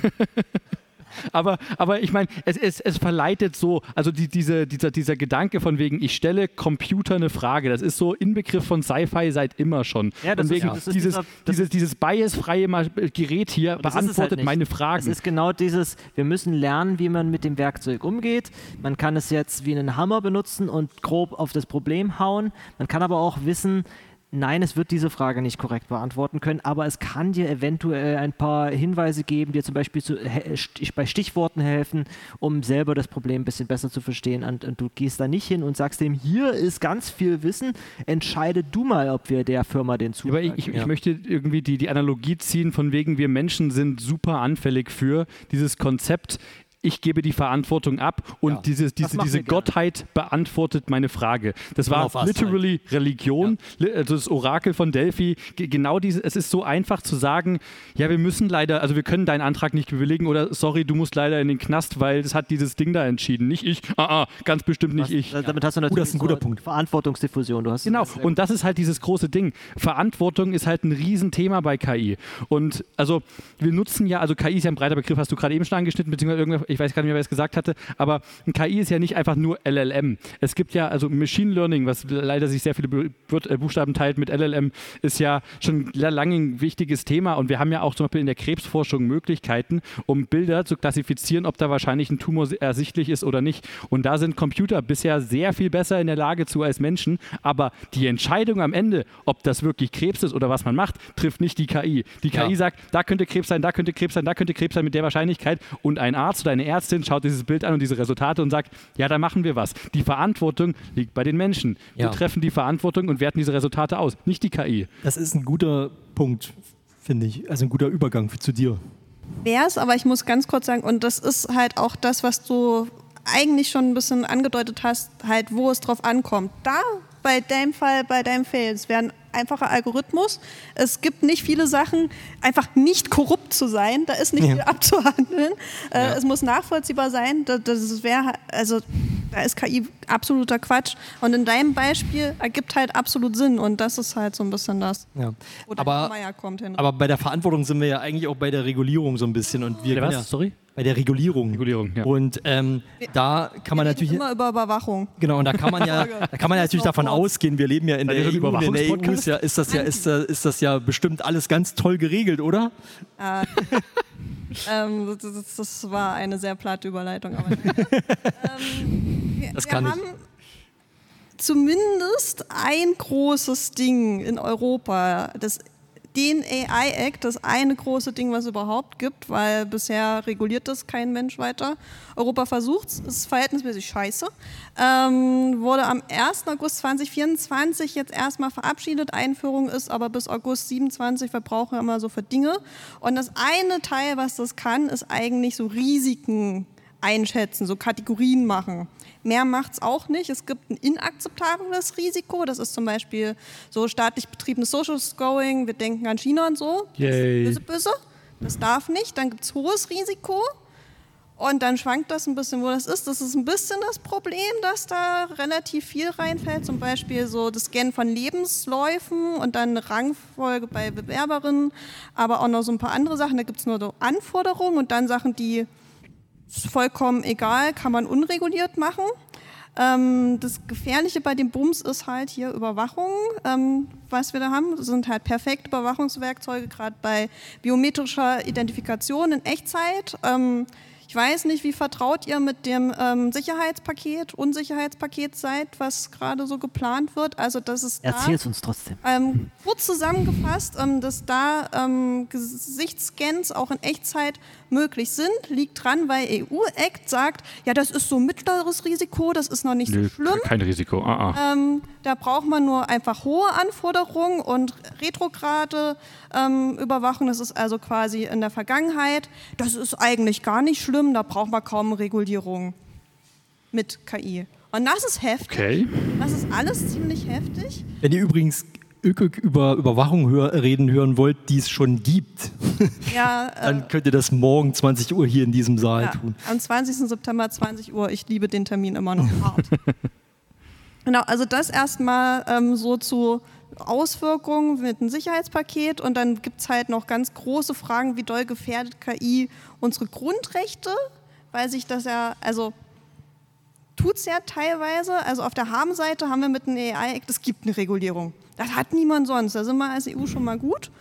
Aber, aber ich meine, es, es, es verleitet so, also die, diese, dieser, dieser Gedanke von wegen, ich stelle Computer eine Frage, das ist so Inbegriff von Sci-Fi seit immer schon. Ja, das von ist- wegen, das ist dieses, dieser- das dieses, dieses biasfreie Ma- Gerät hier Und das ist es beantwortet halt nicht. meine Es Fragen. ist genau dieses, wir müssen lernen, wie man mit dem Werkzeug umgeht. Man kann es jetzt wie einen Hammer benutzen und grob auf das Problem hauen. Man kann aber auch wissen, nein, es wird diese Frage nicht korrekt beantworten können, aber es kann dir eventuell ein paar Hinweise geben, dir zum Beispiel zu, he, stich, bei Stichworten helfen, um selber das Problem ein bisschen besser zu verstehen. Und, und du gehst da nicht hin und sagst dem, hier ist ganz viel Wissen, entscheide du mal, ob wir der Firma den Aber zusagen. ich, ich, Ja. ich möchte irgendwie die, die Analogie ziehen, von wegen, wir Menschen sind super anfällig für dieses Konzept, ich gebe die Verantwortung ab und Ja. diese, diese, machen diese wir gerne. Gottheit beantwortet meine Frage. Das Genau war fast literally Religion, li- also das Orakel von Delphi. Ge- Genau diese, es ist so einfach zu sagen, ja, wir müssen leider, also wir können deinen Antrag nicht bewilligen oder sorry, du musst leider in den Knast, weil das hat dieses Ding da entschieden. Nicht ich, ah, ah, ganz bestimmt nicht Was- ich. Damit hast du natürlich Oh, das ist ein guter so Punkt. Verantwortungsdiffusion. Du hast Genau, das- und das ist halt dieses große Ding. Verantwortung ist halt ein Riesenthema bei K I. Und also wir nutzen ja, also K I ist ja ein breiter Begriff, hast du gerade eben schon angeschnitten, beziehungsweise irgendwer, ich weiß gar nicht mehr, wer es gesagt hatte, aber ein K I ist ja nicht einfach nur L L M. Es gibt ja, also Machine Learning, was leider sich sehr viele Bu- Bu- Buchstaben teilt mit L L M, ist ja schon lange ein wichtiges Thema und wir haben ja auch zum Beispiel in der Krebsforschung Möglichkeiten, um Bilder zu klassifizieren, ob da wahrscheinlich ein Tumor ersichtlich ist oder nicht. Und da sind Computer bisher sehr viel besser in der Lage zu als Menschen, aber die Entscheidung am Ende, ob das wirklich Krebs ist oder was man macht, trifft nicht die K I. Die K I Ja. sagt, da könnte Krebs sein, da könnte Krebs sein, da könnte Krebs sein mit der Wahrscheinlichkeit und ein Arzt oder eine Ärztin schaut dieses Bild an und diese Resultate und sagt, ja, da machen wir was. Die Verantwortung liegt bei den Menschen. Wir Ja. treffen die Verantwortung und werten diese Resultate aus, nicht die K I. Das ist ein guter Punkt, finde ich. Also ein guter Übergang für, zu dir. wäre es, aber ich muss ganz kurz sagen, und das ist halt auch das, was du eigentlich schon ein bisschen angedeutet hast, halt wo es drauf ankommt. Da bei deinem Fall, bei deinem Fail, es wäre ein einfacher Algorithmus. Es gibt nicht viele Sachen, einfach nicht korrupt zu sein, da ist nicht Ja. viel abzuhandeln. Äh, Ja. Es muss nachvollziehbar sein, das, das wäre, also da ist K I absoluter Quatsch. Und in deinem Beispiel ergibt halt absolut Sinn und das ist halt so ein bisschen das, Ja. wo der Aber, Meier kommt hin. aber bei der Verantwortung sind wir ja eigentlich auch bei der Regulierung so ein bisschen. Und wir Der können was? ja, Sorry? bei der Regulierung. Regulierung, ja. Und ähm, da kann man Wir reden natürlich. immer über Überwachung. Genau, und da kann man ja, da kann man ja natürlich davon ausgehen, wir leben ja in Seid der ihr E so ein U, und in der E U Überwachungspodcast? ist, ja, ist, das ja, ist, da- ist das ja bestimmt alles ganz toll geregelt, oder? Ähm, das, das, das war eine sehr platte Überleitung. Aber, ähm, wir, Das wir kann ich. haben zumindest ein großes Ding in Europa, das den A I Act, das eine große Ding, was es überhaupt gibt, weil bisher reguliert das kein Mensch weiter. Europa versucht es, ist verhältnismäßig scheiße. Ähm, wurde am ersten August zweitausendvierundzwanzig jetzt erstmal verabschiedet. Einführung ist aber bis August siebenundzwanzig, wir brauchen immer so für Dinge. Und das eine Teil, was das kann, ist eigentlich so Risiken einschätzen, so Kategorien machen. Mehr macht es auch nicht. Es gibt ein inakzeptables Risiko. Das ist zum Beispiel so staatlich betriebenes Social Scoring. Wir denken an China und so. Das Yay. ist böse, böse. Das darf nicht. Dann gibt es hohes Risiko. Und dann schwankt das ein bisschen, wo das ist. Das ist ein bisschen das Problem, dass da relativ viel reinfällt. Zum Beispiel so das Scannen von Lebensläufen und dann eine Rangfolge bei Bewerberinnen. Aber auch noch so ein paar andere Sachen. Da gibt es nur so Anforderungen und dann Sachen, die ist vollkommen egal, kann man unreguliert machen. Ähm, das Gefährliche bei dem Bums ist halt hier Überwachung. Ähm, was wir da haben, das sind halt perfekte Überwachungswerkzeuge, gerade bei biometrischer Identifikation in Echtzeit. Ähm, ich weiß nicht, wie vertraut ihr mit dem ähm, Sicherheitspaket, Unsicherheitspaket seid, was gerade so geplant wird. Also das ist da, Erzähl's uns trotzdem. ähm, kurz zusammengefasst, ähm, dass da ähm, Gesichtsscans auch in Echtzeit möglich sind, liegt dran, weil E U-Act sagt, ja, das ist so mittleres Risiko, das ist noch nicht Nö, so schlimm. kein Risiko. Ah, ah. Ähm, da braucht man nur einfach hohe Anforderungen und retrograde ähm, Überwachung. Das ist also quasi in der Vergangenheit. Das ist eigentlich gar nicht schlimm, da braucht man kaum Regulierung mit K I. Und das ist heftig. Okay. Das ist alles ziemlich heftig. Wenn ihr übrigens Ökök über Überwachung hör, reden hören wollt, die es schon gibt, Ja, äh, dann könnt ihr das morgen zwanzig Uhr hier in diesem Saal ja, tun. am zwanzigsten September zwanzig Uhr. Ich liebe den Termin immer noch hart. Genau, also das erstmal ähm, so zu Auswirkungen mit einem Sicherheitspaket und dann gibt es halt noch ganz große Fragen, wie doll gefährdet K I unsere Grundrechte, weil sich das ja, also tut es ja teilweise, also auf der Haben-Seite haben wir mit dem A I-Act, es gibt eine Regulierung. Das hat niemand sonst, da sind wir als E U schon mal gut.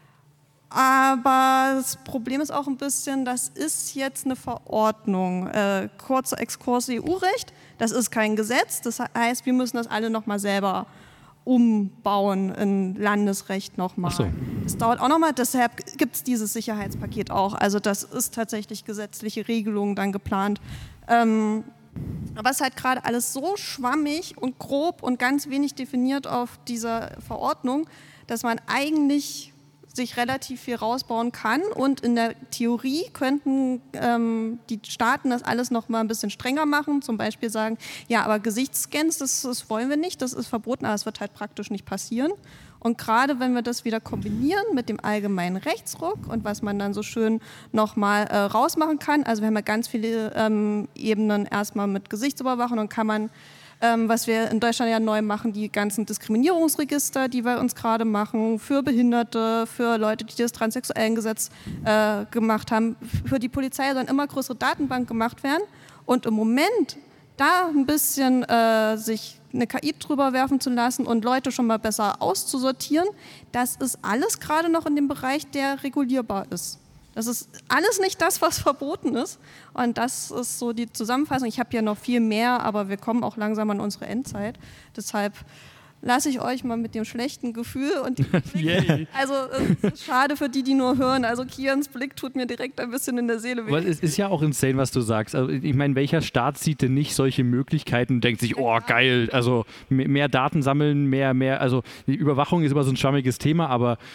Aber das Problem ist auch ein bisschen, das ist jetzt eine Verordnung. Äh, kurzer Exkurs E U-Recht, das ist kein Gesetz, das heißt, wir müssen das alle nochmal selber umbauen in Landesrecht nochmal. Ach so. Das dauert auch nochmal, deshalb gibt es dieses Sicherheitspaket auch. Also das ist tatsächlich gesetzliche Regelungen dann geplant. Ähm, aber es ist halt gerade alles so schwammig und grob und ganz wenig definiert auf dieser Verordnung, dass man eigentlich sich relativ viel rausbauen kann und in der Theorie könnten ähm, die Staaten das alles noch mal ein bisschen strenger machen, zum Beispiel sagen, ja, aber Gesichtsscans, das, das wollen wir nicht, das ist verboten, aber es wird halt praktisch nicht passieren. Und gerade wenn wir das wieder kombinieren mit dem allgemeinen Rechtsruck und was man dann so schön nochmal äh, rausmachen kann, also wir haben ja ganz viele ähm, Ebenen erstmal mit Gesichtsüberwachung, dann kann man Ähm, was wir in Deutschland ja neu machen, die ganzen Diskriminierungsregister, die wir uns gerade machen, für Behinderte, für Leute, die das Transsexuellengesetz äh, gemacht haben. Für die Polizei sollen immer größere Datenbank gemacht werden. Und im Moment da ein bisschen äh, sich eine K I drüber werfen zu lassen und Leute schon mal besser auszusortieren, das ist alles gerade noch in dem Bereich, der regulierbar ist. Das ist alles nicht das, was verboten ist. Und das ist so die Zusammenfassung. Ich habe ja noch viel mehr, aber wir kommen auch langsam an unsere Endzeit. Deshalb lasse ich euch mal mit dem schlechten Gefühl und Yay. also es ist schade für die, die nur hören. Also Kians Blick tut mir direkt ein bisschen in der Seele weh. Weil es ist ja auch insane, was du sagst. Also ich meine, welcher Staat sieht denn nicht solche Möglichkeiten und denkt sich, oh geil, also mehr Daten sammeln, mehr, mehr, also die Überwachung ist immer so ein schwammiges Thema, aber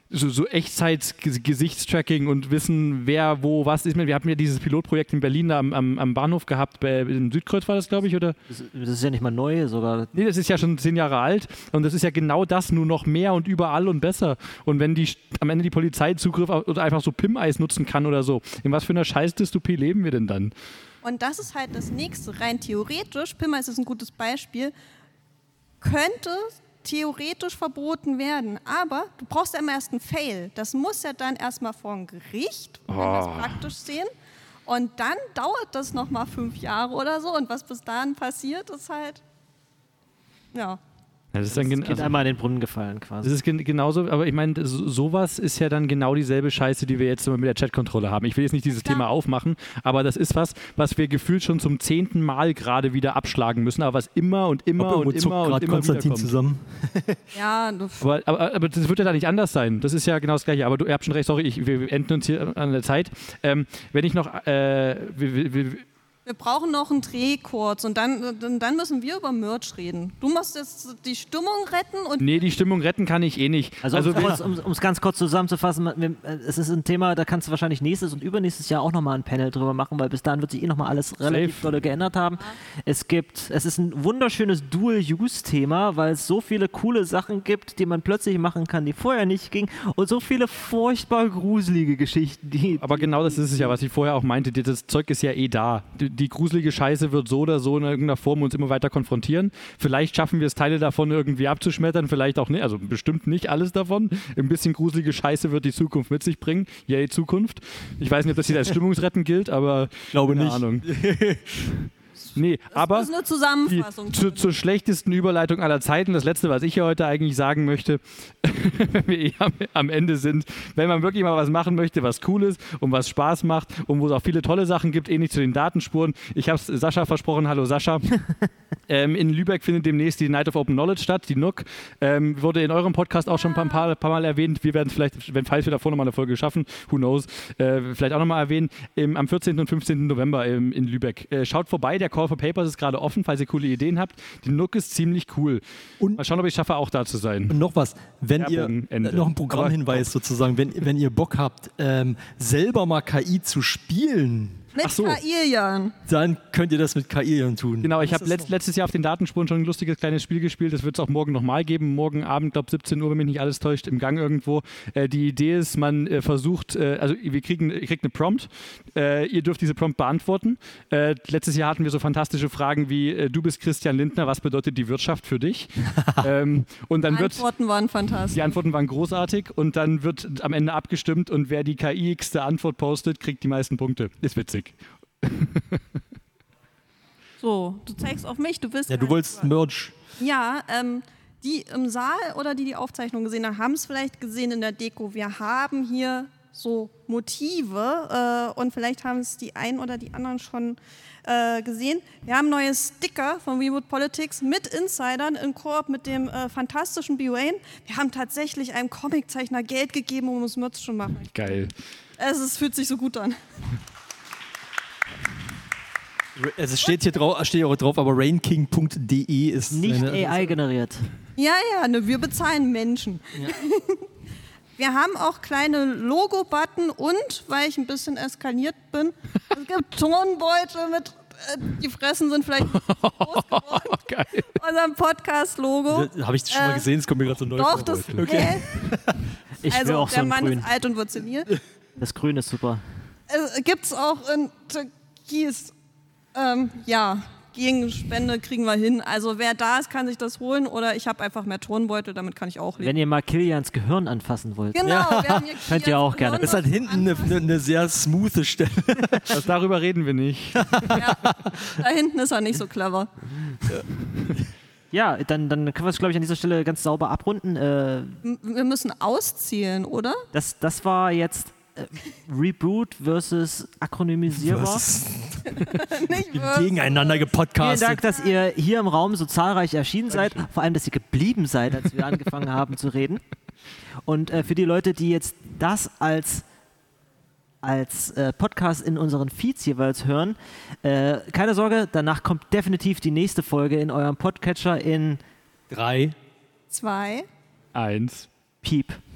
so, so Echtzeit-Gesichtstracking und wissen, wer, wo, was ist. Wir hatten ja dieses Pilotprojekt in Berlin da am, am, am Bahnhof gehabt, bei, im Südkreuz war das, glaube ich, oder? Das, das ist ja nicht mal neu sogar. Nee, das ist ja schon zehn Jahre alt und das ist ja genau das, nur noch mehr und überall und besser. Und wenn die am Ende die Polizei Zugriff auf, oder einfach so P I M-Eis nutzen kann oder so, in was für einer Scheiß-Dystopie leben wir denn dann? Und das ist halt das Nächste. Rein theoretisch, P I M-Eis ist ein gutes Beispiel, könnte theoretisch verboten werden. Aber du brauchst ja immer erst einen Fail. Das muss ja dann erstmal vor ein Gericht, wenn wir das praktisch sehen. Und dann dauert das nochmal fünf Jahre oder so. Und was bis dahin passiert, ist halt, ja. Ja, das ist dann Das gen- Kind also, einmal in den Brunnen gefallen quasi. das ist gen- genauso, aber ich meine, so, sowas ist ja dann genau dieselbe Scheiße, die wir jetzt immer mit der Chatkontrolle haben. Ich will jetzt nicht dieses Klar. Thema aufmachen, aber das ist was, was wir gefühlt schon zum zehnten Mal gerade wieder abschlagen müssen, aber was immer und immer Ob und zuckt immer und gerade immer Konstantin wieder kommt. zusammen. Ja, du, Aber, aber, aber das wird ja da nicht anders sein. Das ist ja genau das Gleiche. Aber du ihr habt schon recht, sorry, ich, wir enden uns hier an der Zeit. Ähm, wenn ich noch, äh, wir, wir, wir, wir brauchen noch einen Dreh kurz und dann, dann müssen wir über Merch reden. Du musst jetzt die Stimmung retten und nee, die Stimmung retten kann ich eh nicht. Also, Also, um es ganz kurz zusammenzufassen, wir, es ist ein Thema, da kannst du wahrscheinlich nächstes und übernächstes Jahr auch nochmal ein Panel drüber machen, weil bis dahin wird sich eh nochmal alles relativ dolle geändert haben. Es gibt, es ist ein wunderschönes Dual-Use-Thema, weil es so viele coole Sachen gibt, die man plötzlich machen kann, die vorher nicht gingen und so viele furchtbar gruselige Geschichten, die... aber genau das ist es ja, was ich vorher auch meinte. Das Zeug ist ja eh da. Die, die gruselige Scheiße wird so oder so in irgendeiner Form uns immer weiter konfrontieren. Vielleicht schaffen wir es, Teile davon irgendwie abzuschmettern, vielleicht auch nicht. Also bestimmt nicht alles davon. Ein bisschen gruselige Scheiße wird die Zukunft mit sich bringen. Yay, Zukunft. Ich weiß nicht, ob das hier als Stimmungsretten gilt, aber Glaube keine nicht. Ahnung. Nee, aber das ist eine Zusammenfassung. die, zu, zur schlechtesten Überleitung aller Zeiten, das letzte, was ich hier heute eigentlich sagen möchte, wenn wir eh am, am Ende sind, wenn man wirklich mal was machen möchte, was cool ist und was Spaß macht und wo es auch viele tolle Sachen gibt, ähnlich zu den Datenspuren. Ich habe es Sascha versprochen, hallo Sascha. ähm, in Lübeck findet demnächst die Night of Open Knowledge statt, die N U C. Ähm, wurde in eurem Podcast auch schon ein paar, paar Mal erwähnt. Wir werden vielleicht, wenn falls wir davor nochmal eine Folge schaffen, who knows, äh, vielleicht auch nochmal erwähnen, im, am vierzehnten und fünfzehnten November im, in Lübeck. Äh, schaut vorbei, der Call for Papers ist gerade offen, falls ihr coole Ideen habt. Die N U C ist ziemlich cool. Und- mal schauen, ob ich es schaffe, auch da zu sein. Und noch was, wenn Werbung, ihr, Ende. noch ein Programmhinweis sozusagen, wenn, wenn ihr Bock habt, ähm, selber mal K I zu spielen, Mit Ach so. Kailian. dann könnt ihr das mit K I tun. Genau, ich Das habe ist letzt, doch- letztes Jahr auf den Datenspuren schon ein lustiges kleines Spiel gespielt. Das wird es auch morgen nochmal geben. Morgen Abend, glaube siebzehn Uhr, wenn mich nicht alles täuscht, im Gang irgendwo. Äh, die Idee ist, man äh, versucht, äh, also wir kriegen, ihr kriegt eine Prompt. Äh, ihr dürft diese Prompt beantworten. Äh, letztes Jahr hatten wir so fantastische Fragen wie, äh, du bist Christian Lindner, was bedeutet die Wirtschaft für dich? ähm, und dann Die wird... Antworten waren fantastisch. Die Antworten waren großartig und dann wird am Ende abgestimmt und wer die K I-igste Antwort postet, kriegt die meisten Punkte. Ist witzig. So, du zeigst auf mich, du willst. Ja, du kein- wolltest Merch. Ja, ähm, die im Saal oder die die Aufzeichnung gesehen haben, haben es vielleicht gesehen in der Deko. Wir haben hier so Motive äh, und vielleicht haben es die einen oder die anderen schon äh, gesehen. Wir haben neue Sticker von Reboot Politics mit Insidern in Koop mit dem äh, fantastischen B. Wayne. Wir haben tatsächlich einem Comiczeichner Geld gegeben, um es Merch zu machen. Geil. Es ist, fühlt sich so gut an. Also es steht hier drauf, steht auch drauf, aber rainking punkt de ist Nicht eine- A I generiert. Ja, ja, ne, wir bezahlen Menschen. Wir haben auch kleine Logo-Button und, weil ich ein bisschen eskaliert bin, es gibt Tonbeutel mit, äh, die Fressen sind vielleicht nicht so groß geworden. Geil. Unser Podcast-Logo. Habe ich das schon mal Äh, gesehen? Es kommt mir gerade so neu Doch, vor. das Okay. hä? Ich will Also, auch so der ein Mann Grün. ist alt und wird senil. Das Grün ist super. Äh, Gibt es auch in Türkis. Ähm, ja, Gegenspende kriegen wir hin. Also wer da ist, kann sich das holen oder ich habe einfach mehr Turnbeutel, damit kann ich auch leben. Wenn ihr mal Kilians Gehirn anfassen wollt. Genau, wir haben hier Könnt ihr auch gerne. Das hat hinten eine, eine, eine sehr smoothe Stelle. Also darüber reden wir nicht. Da hinten ist er nicht so clever. Ja, dann, dann können wir es, glaube ich, an dieser Stelle ganz sauber abrunden. Äh, M- Wir müssen auszählen, oder? das, das war jetzt äh, Reboot versus akronymisierbar. Was? Nicht wirklich. Gegeneinander Vielen gepodcastet. Dank, dass ihr hier im Raum so zahlreich erschienen seid. Vor allem, dass ihr geblieben seid, als wir angefangen haben zu reden. Und äh, für die Leute, die jetzt das als, als äh, Podcast in unseren Feeds jeweils hören, äh, keine Sorge, danach kommt definitiv die nächste Folge in eurem Podcatcher in Drei. Zwei. Eins. Piep.